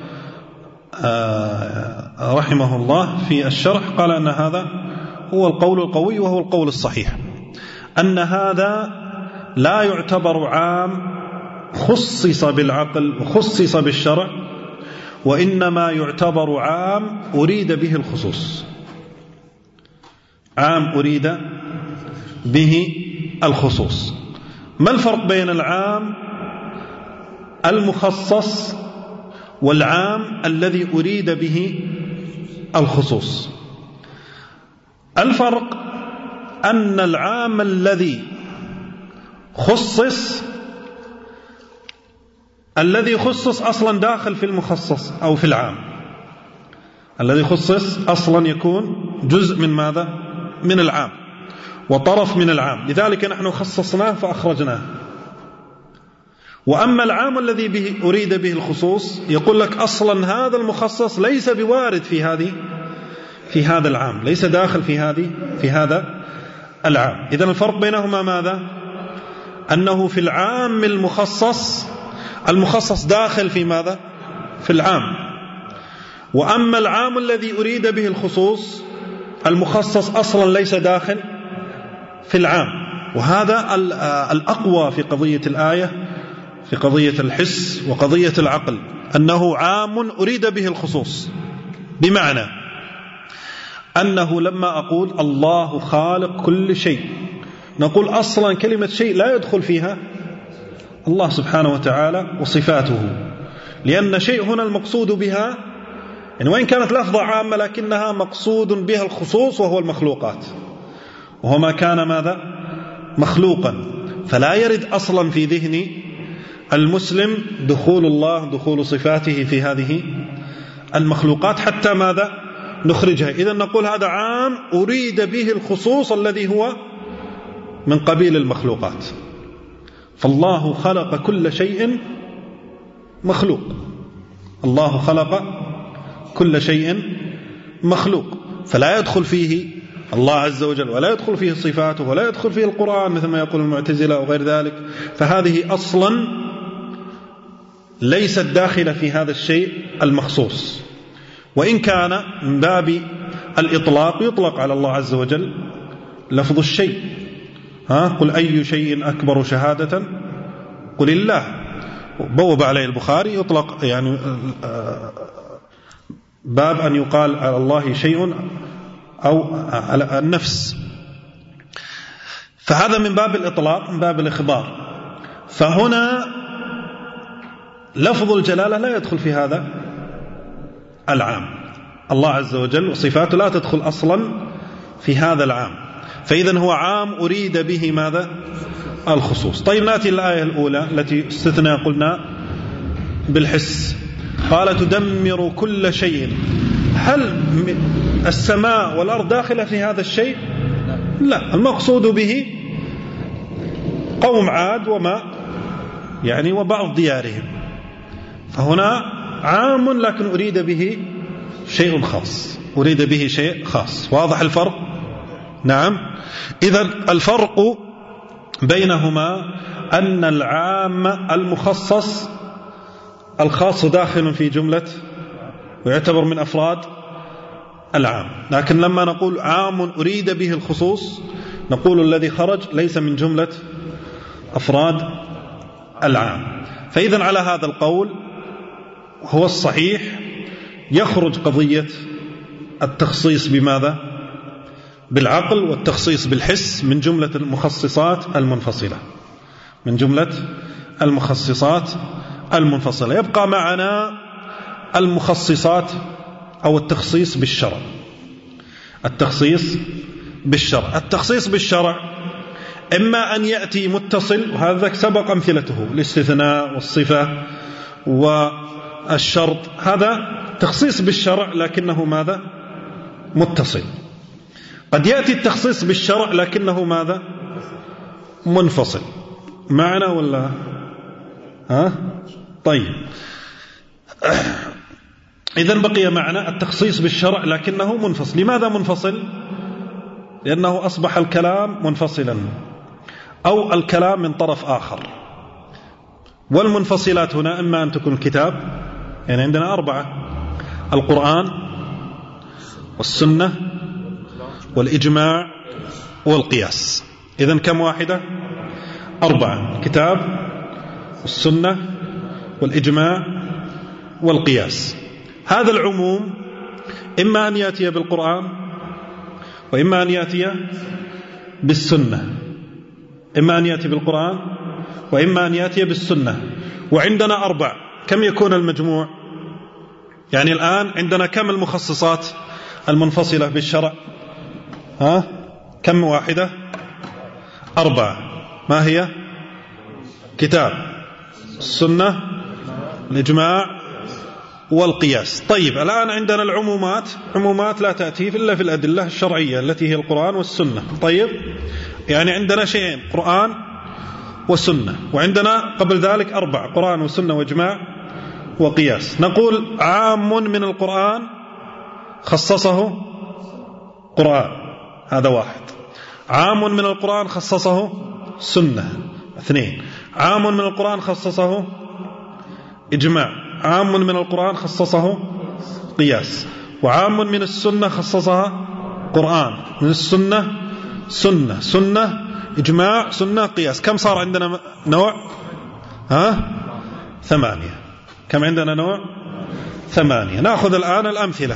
رحمه الله في الشرح، قال أن هذا هو القول القوي وهو القول الصحيح، أن هذا لا يعتبر عام خصص بالعقل وخصص بالشرع، وإنما يعتبر عام أريد به الخصوص. عام أريد به الخصوص. ما الفرق بين العام المخصص والعام الذي أريد به الخصوص؟ الفرق أن العام الذي خصص أصلا داخل في المخصص أو في العام. الذي خصص أصلا يكون جزء من ماذا؟ من العام وطرف من العام، لذلك نحن خصصناه فأخرجناه. وأما العام الذي به أريد به الخصوص يقول لك أصلا هذا المخصص ليس بوارد في هذا العام، ليس داخل في هذا العام. إذن الفرق بينهما ماذا؟ أنه في العام المخصص داخل في ماذا؟ في العام. وأما العام الذي أريد به الخصوص المخصص أصلا ليس داخل في العام. وهذا الأقوى في قضية الآية، في قضية الحس وقضية العقل، أنه عام أريد به الخصوص، بمعنى أنه لما أقول الله خالق كل شيء، نقول أصلا كلمة شيء لا يدخل فيها الله سبحانه وتعالى وصفاته، لأن شيء هنا المقصود بها وإن كانت لفظة عامة لكنها مقصود بها الخصوص وهو المخلوقات، وهو ما كان ماذا؟ مخلوقا. فلا يرد أصلا في ذهن المسلم دخول الله، دخول صفاته في هذه المخلوقات حتى ماذا؟ نخرجها. إذن نقول هذا عام أريد به الخصوص الذي هو من قبيل المخلوقات. فالله خلق كل شيء مخلوق. الله خلق كل شيء مخلوق، فلا يدخل فيه الله عز وجل ولا يدخل فيه صفاته ولا يدخل فيه القرآن مثل ما يقول المعتزلة وغير ذلك. فهذه أصلا ليست داخلة في هذا الشيء المخصوص. وإن كان من باب الإطلاق يطلق على الله عز وجل لفظ الشيء. قل أي شيء أكبر شهادة قل الله. بوب عليه البخاري يطلق باب أن يقال على الله شيء أو على النفس. فهذا من باب الإطلاق، من باب الإخبار. فهنا لفظ الجلالة لا يدخل في هذا العام. الله عز وجل وصفاته لا تدخل أصلا في هذا العام، فإذن هو عام أريد به ماذا؟ الخصوص. طيب نأتي الآية الأولى التي استثنى قلنا بالحس. قال تدمر كل شيء. هل السماء والأرض داخلة في هذا الشيء؟ لا، المقصود به قوم عاد وما يعني وبعض ديارهم، فهنا عام لكن أريد به شيء خاص، أريد به شيء خاص. واضح الفرق؟ نعم. إذن الفرق بينهما أن العام المخصص الخاص داخل في جملة ويعتبر من أفراد العام، لكن لما نقول عام أريد به الخصوص نقول الذي خرج ليس من جملة أفراد العام. فإذن على هذا القول هو الصحيح يخرج قضية التخصيص بماذا؟ بالعقل، والتخصيص بالحس من جملة المخصصات المنفصلة، من جملة المخصصات المنفصلة. يبقى معنا المخصصات أو التخصيص بالشرع. التخصيص بالشرع، التخصيص بالشرع إما أن يأتي متصل، وهذا سبق أمثلته، الاستثناء والصفة والشرط، هذا تخصيص بالشرع لكنه ماذا؟ متصل. قد يأتي التخصيص بالشرع لكنه ماذا؟ منفصل. معنا ولا طيب. إذن بقي معنا التخصيص بالشرع لكنه منفصل. لماذا منفصل؟ لأنه أصبح الكلام منفصلا أو الكلام من طرف آخر. والمنفصلات هنا إما أن تكون الكتاب، يعني عندنا 4: القرآن والسنة والإجماع والقياس. إذن كم واحدة؟ 4: الكتاب والسنة والإجماع والقياس. هذا العموم إما أن يأتي بالقرآن وإما أن يأتي بالسنة، إما أن يأتي بالقرآن وإما أن يأتي بالسنة. وعندنا 4، كم يكون المجموع؟ يعني الآن عندنا كم المخصصات المنفصلة بالشرع؟ كم واحدة؟ 4. ما هي؟ كتاب، السنة، الإجماع والقياس. طيب الآن عندنا العمومات، عمومات لا تأتي إلا في الأدلة الشرعية التي هي القرآن والسنة. طيب يعني عندنا شيئين: قرآن وسنة، وعندنا قبل ذلك 4: قرآن وسنة وإجماع وقياس. نقول عام من القرآن خصصه قرآن، هذا 1. عام من القرآن خصصه سنة، 2. عام من القرآن خصصه إجماع، عام من القرآن خصصه قياس، وعام من السنة خصصها قرآن، من السنة سنة، سنة إجماع، سنة قياس. كم صار عندنا نوع؟ 8. كم عندنا نوع؟ 8. نأخذ الآن الأمثلة.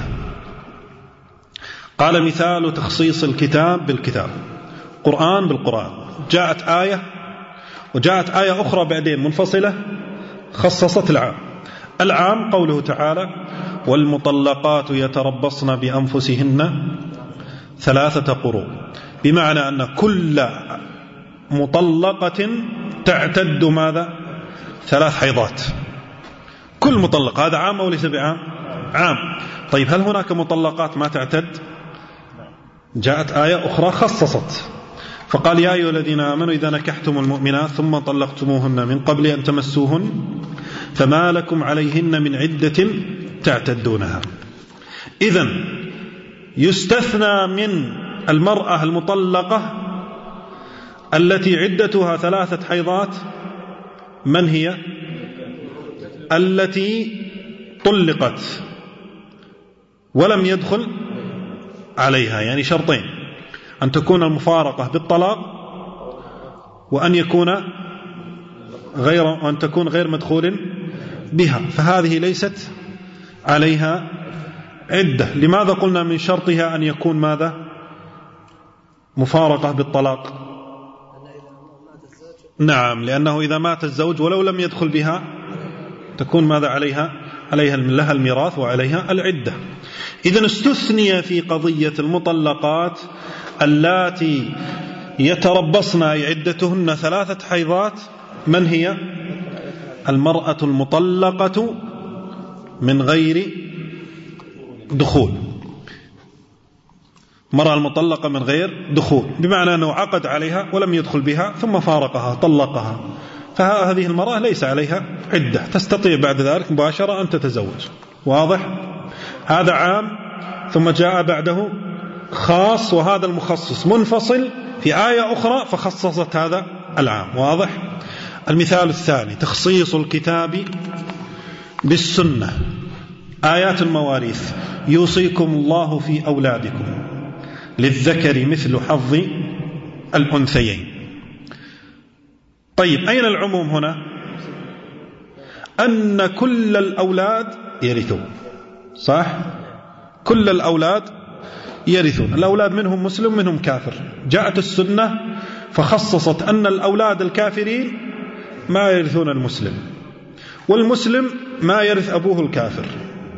قال: مثال تخصيص الكتاب بالكتاب، قرآن بالقرآن. جاءت آية وجاءت آية أخرى بعدين منفصلة خصصت العام. العام قوله تعالى: والمطلقات يتربصن بأنفسهن 3 قروء، بمعنى أن كل مطلقة تعتد ماذا؟ 3 حيضات. كل مطلق، هذا عام أو ليس بعام؟ عام. طيب هل هناك مطلقات ما تعتد؟ جاءت آية أخرى خصصت، فقال: يا أيها الذين آمنوا إذا نكحتم المؤمنات ثم طلقتموهن من قبل أن تمسوهن فما لكم عليهن من عدة تعتدونها. إذن يستثنى من المرأة المطلقة التي عدتها 3 حيضات من هي؟ التي طلقت ولم يدخل عليها، يعني شرطين: أن تكون المفارقة بالطلاق، وأن تكون غير مدخول بها، فهذه ليست عليها عدة. لماذا قلنا من شرطها أن يكون ماذا؟ مفارقة بالطلاق. نعم، لأنه إذا مات الزوج ولو لم يدخل بها تكون ماذا عليها؟ لها الميراث وعليها العدة. إذن استثني في قضية المطلقات اللاتي يتربصن عدتهن 3 حيضات من هي؟ المرأة المطلقة من غير دخول، المرأة المطلقة من غير دخول، بمعنى أنه عقد عليها ولم يدخل بها ثم فارقها طلقها، فهذه المرأة ليس عليها عدة، تستطيع بعد ذلك مباشرة أن تتزوج. واضح؟ هذا عام ثم جاء بعده خاص، وهذا المخصص منفصل في آية أخرى فخصصت هذا العام. واضح؟ المثال الثاني تخصيص الكتاب بالسنة. آيات المواريث: يوصيكم الله في أولادكم للذكر مثل حظ الأنثيين. طيب أين العموم هنا؟ أن كل الأولاد يرثون، صح؟ كل الأولاد يرثون، الأولاد منهم مسلم منهم كافر. جاءت السنة فخصصت أن الأولاد الكافرين ما يرثون المسلم، والمسلم ما يرث أبوه الكافر.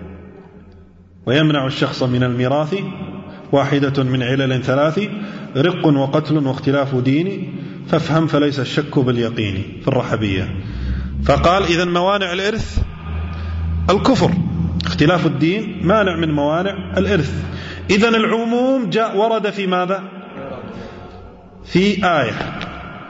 ويمنع الشخص من الميراث واحدة من علل ثلاث: رق وقتل واختلاف دين، فافهم فليس الشك باليقين في الرحبية. فقال إذن موانع الإرث الكفر، اختلاف الدين مانع من موانع الإرث. إذن العموم جاء ورد في ماذا؟ في آية،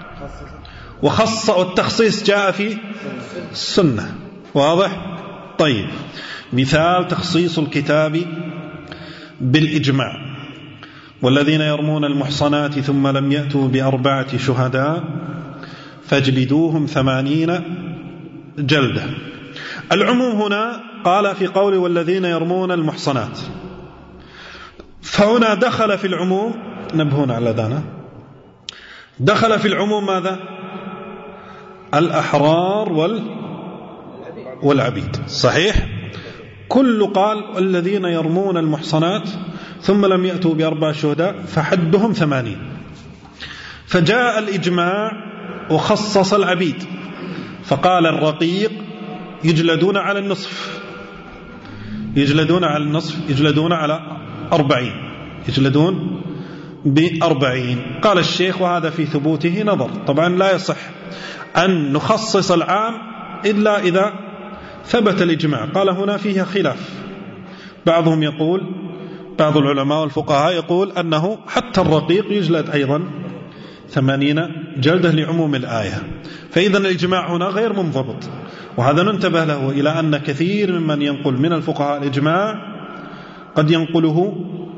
والتخصيص جاء في السنة. واضح؟ طيب مثال تخصيص الكتاب بالإجماع: والذين يرمون المحصنات ثم لم يأتوا بأربعة شهداء فاجلدوهم 80 جلدة. العموم هنا قال في قول والذين يرمون المحصنات، فهنا دخل في العموم، نبهون على ذلك، دخل في العموم ماذا؟ الأحرار والعبيد. صحيح؟ كل قال والذين يرمون المحصنات ثم لم يأتوا بأربع شهداء فحدهم 80. فجاء الإجماع وخصص العبيد، فقال الرقيق يجلدون على النصف، يجلدون على النصف، يجلدون على 40، يجلدون ب40. قال الشيخ وهذا في ثبوته نظر، طبعا لا يصح أن نخصص العام إلا إذا ثبت الإجماع. قال هنا فيها خلاف، بعضهم يقول، بعض العلماء والفقهاء يقول أنه حتى الرقيق يجلد أيضا 80 جلدة لعموم الآية. فإذا الإجماع هنا غير منضبط، وهذا ننتبه له، إلى أن كثير ممن ينقل من الفقهاء الإجماع قد ينقله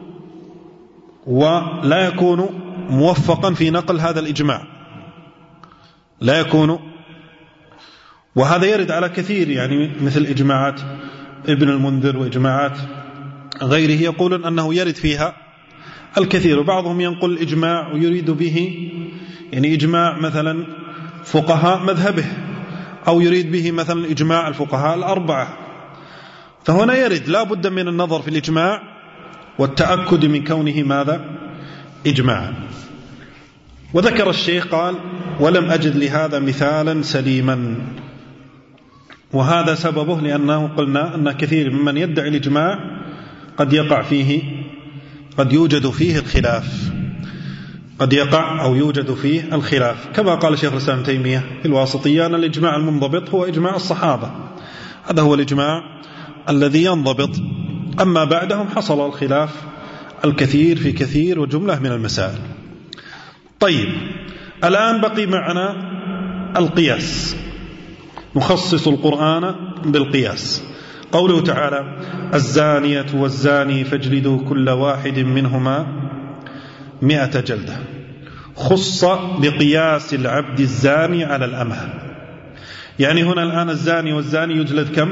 ولا يكون موفقا في نقل هذا الإجماع، لا يكون، وهذا يرد على كثير، يعني مثل إجماعات ابن المنذر وإجماعات غيره يقولون أنه يرد فيها الكثير. وبعضهم ينقل الإجماع ويريد به يعني إجماع مثلا فقهاء مذهبه، أو يريد به مثلا إجماع الفقهاء الأربعة. فهنا يرد لا بد من النظر في الإجماع والتأكد من كونه ماذا؟ إجماعا. وذكر الشيخ قال ولم أجد لهذا مثالا سليما، وهذا سببه لأنه قلنا أن كثير ممن يدعي الإجماع قد يقع فيه، قد يوجد فيه الخلاف، قد يقع أو يوجد فيه الخلاف، كما قال شيخ الإسلام تيمية في الواسطية أن الإجماع المنضبط هو إجماع الصحابة، هذا هو الإجماع الذي ينضبط، أما بعدهم حصل الخلاف الكثير في كثير وجملة من المسائل. طيب الآن بقي معنا القياس، نخصص القرآن بالقياس. قوله تعالى الزانية والزاني فاجلدوا كل واحد منهما 100 جلدة، خص بقياس العبد الزاني على الأمة. يعني هنا الآن الزاني والزاني يجلد كم؟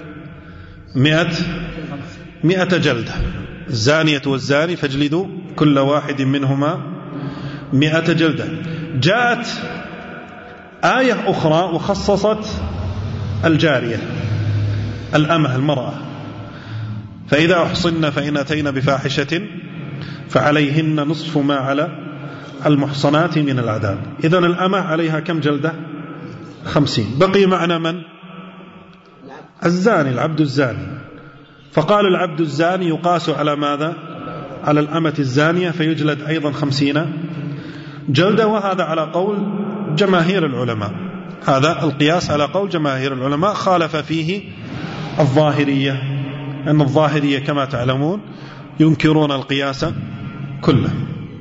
100 جلدة. الزانية والزاني فاجلدوا كل واحد منهما 100 جلدة. جاءت آية أخرى وخصصت الجارية الأمة المرأة، فإذا أحصن فإن أتين بفاحشة فعليهن نصف ما على المحصنات من العذاب. إذن الأمة عليها كم جلدة؟ 50. بقي معنا من؟ الزاني، العبد الزاني. فقال العبد الزاني يقاس على ماذا؟ على الأمة الزانية، فيجلد أيضا 50 جلدة. وهذا على قول جماهير العلماء، هذا القياس على قول جماهير العلماء، خالف فيه الظاهرية، أن الظاهرية كما تعلمون ينكرون القياس كله.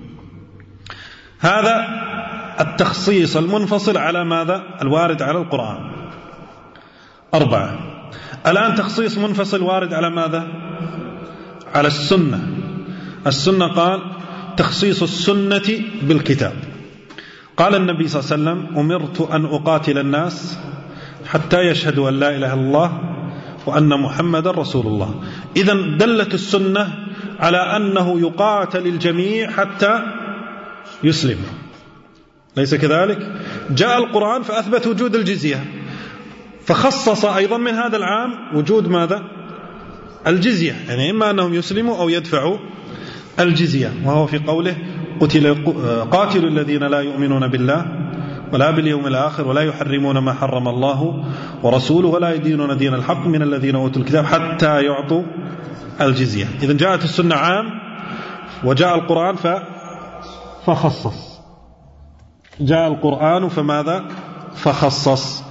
هذا التخصيص المنفصل على ماذا؟ الوارد على القرآن. 4. الآن تخصيص منفصل وارد على ماذا؟ على السنة. السنة قال تخصيص السنة بالكتاب. قال النبي صلى الله عليه وسلم أمرت أن أقاتل الناس حتى يشهدوا أن لا إله إلا الله وأن محمد رسول الله. إذن دلت السنة على أنه يقاتل الجميع حتى يسلم، ليس كذلك؟ جاء القرآن فأثبت وجود الجزية، فخصص أيضا من هذا العام وجود ماذا؟ الجزية، يعني إما أنهم يسلموا أو يدفعوا الجزية، وهو في قوله قاتلوا الذين لا يؤمنون بالله ولا باليوم الآخر ولا يحرمون ما حرم الله ورسوله ولا يدينون دين الحق من الذين أوتوا الكتاب حتى يعطوا الجزية. إذن جاءت السنة عام وجاء القرآن فخصص. جاء القرآن فماذا؟ فخصص.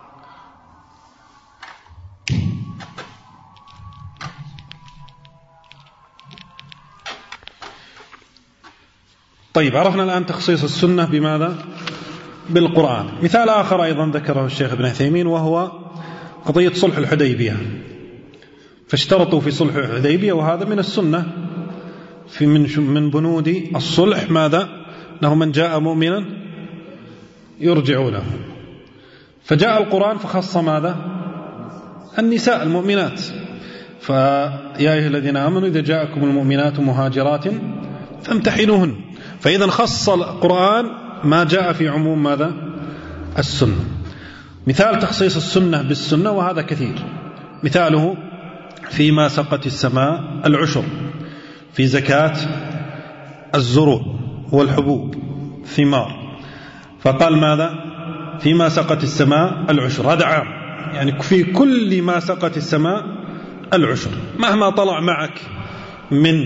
طيب، عرفنا الآن تخصيص السنة بماذا؟ بالقرآن. مثال آخر أيضا ذكره الشيخ ابن عثيمين وهو قضية صلح الحديبية. فاشترطوا في صلح الحديبية، وهذا من السنة من بنود الصلح ماذا؟ أنه من جاء مؤمنا يرجع له. فجاء القرآن فخص ماذا؟ النساء المؤمنات. فيا أيها الذين آمنوا إذا جاءكم المؤمنات مهاجرات فامتحنوهن. فإذا خص القرآن ما جاء في عموم ماذا؟ السنة. مثال تخصيص السنة بالسنة وهذا كثير، مثاله فيما سقت السماء العشر، في زكاة الزروع والحبوب ثمار، فقال ماذا؟ فيما سقت السماء العشر، هذا عام، يعني في كل ما سقت السماء العشر، مهما طلع معك من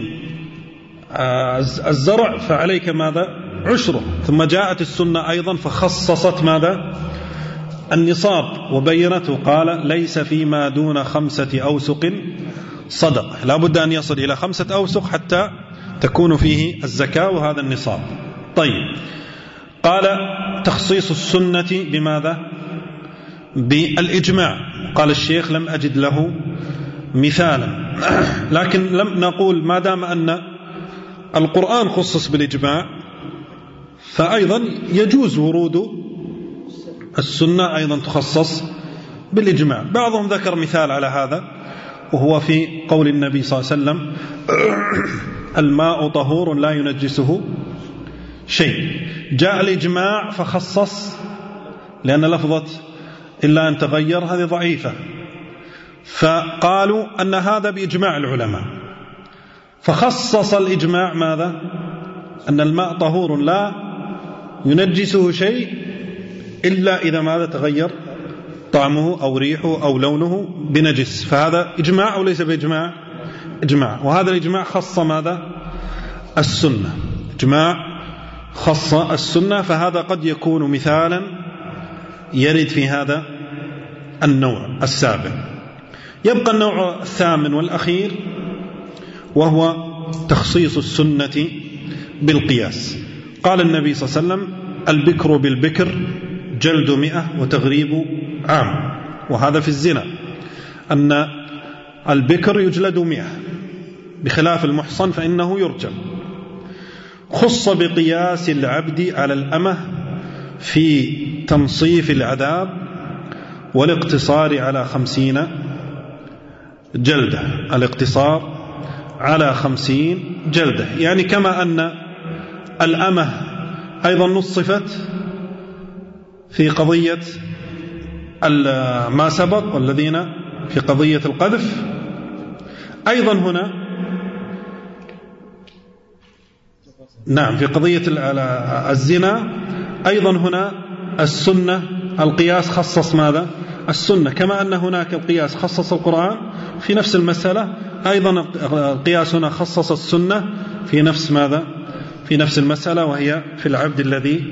الزرع فعليك ماذا؟ عشره. ثم جاءت السنة أيضا فخصصت ماذا؟ النصاب وبينته، قال ليس فيما دون 5 أوسق صدق، لا بد أن يصل إلى 5 أوسق حتى تكون فيه الزكاة، وهذا النصاب. طيب، قال تخصيص السنة بماذا؟ بالإجماع. قال الشيخ لم أجد له مثالا، لكن لم نقول ما دام أن القرآن خصص بالإجماع فأيضا يجوز ورود السنة أيضا تخصص بالإجماع. بعضهم ذكر مثال على هذا، وهو في قول النبي صلى الله عليه وسلم الماء طهور لا ينجسه شيء. جاء الإجماع فخصص، لأن لفظة إلا أن تغير هذه ضعيفة، فقالوا أن هذا بإجماع العلماء، فخصص الإجماع ماذا؟ أن الماء طهور لا ينجسه شيء إلا إذا ماذا؟ تغير طعمه أو ريحه أو لونه بنجس. فهذا إجماع أو ليس بإجماع؟ إجماع. وهذا الإجماع خص ماذا؟ السنة. إجماع خص السنة، فهذا قد يكون مثالا يرد في هذا النوع السابع. يبقى النوع الثامن والأخير وهو تخصيص السنة بالقياس. قال النبي صلى الله عليه وسلم البكر بالبكر جلد 100 وتغريب عام. وهذا في الزنا، أن البكر يجلد 100 بخلاف المحصن فإنه يرجم. خص بقياس العبد على الأمة في تنصيف العذاب والاقتصار على 50 جلدة. الاقتصار على 50 جلدة، يعني كما أن الأمة أيضا نصفت في قضية ما سبق والذين في قضية القذف، أيضا هنا نعم في قضية الزنا، أيضا هنا السنة القياس خصص ماذا؟ السنة. كما أن هناك القياس خصص القرآن في نفس المسألة، أيضا القياس هنا خصص السنة في نفس ماذا؟ في نفس المسألة، وهي في العبد الذي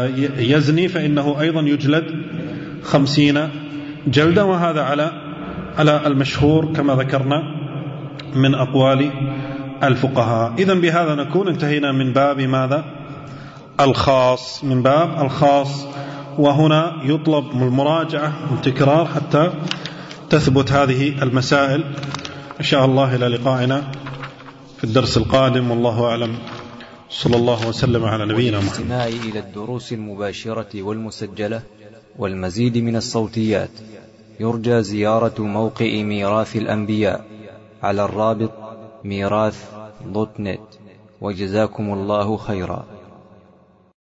يزني فإنه أيضا يجلد 50 جلدة. وهذا على على المشهور كما ذكرنا من أقوال الفقهاء. إذن بهذا نكون انتهينا من باب ماذا؟ الخاص، من باب الخاص. وهنا يطلب المراجعة والتكرار حتى تثبت هذه المسائل إن شاء الله. إلى لقائنا في الدرس القادم، والله أعلم. صلى الله وسلم على نبينا محمد. والاستماع إلى الدروس المباشرة والمسجلة والمزيد من الصوتيات يرجى زيارة موقع ميراث الأنبياء على الرابط ميراث.net. وجزاكم الله خيرا.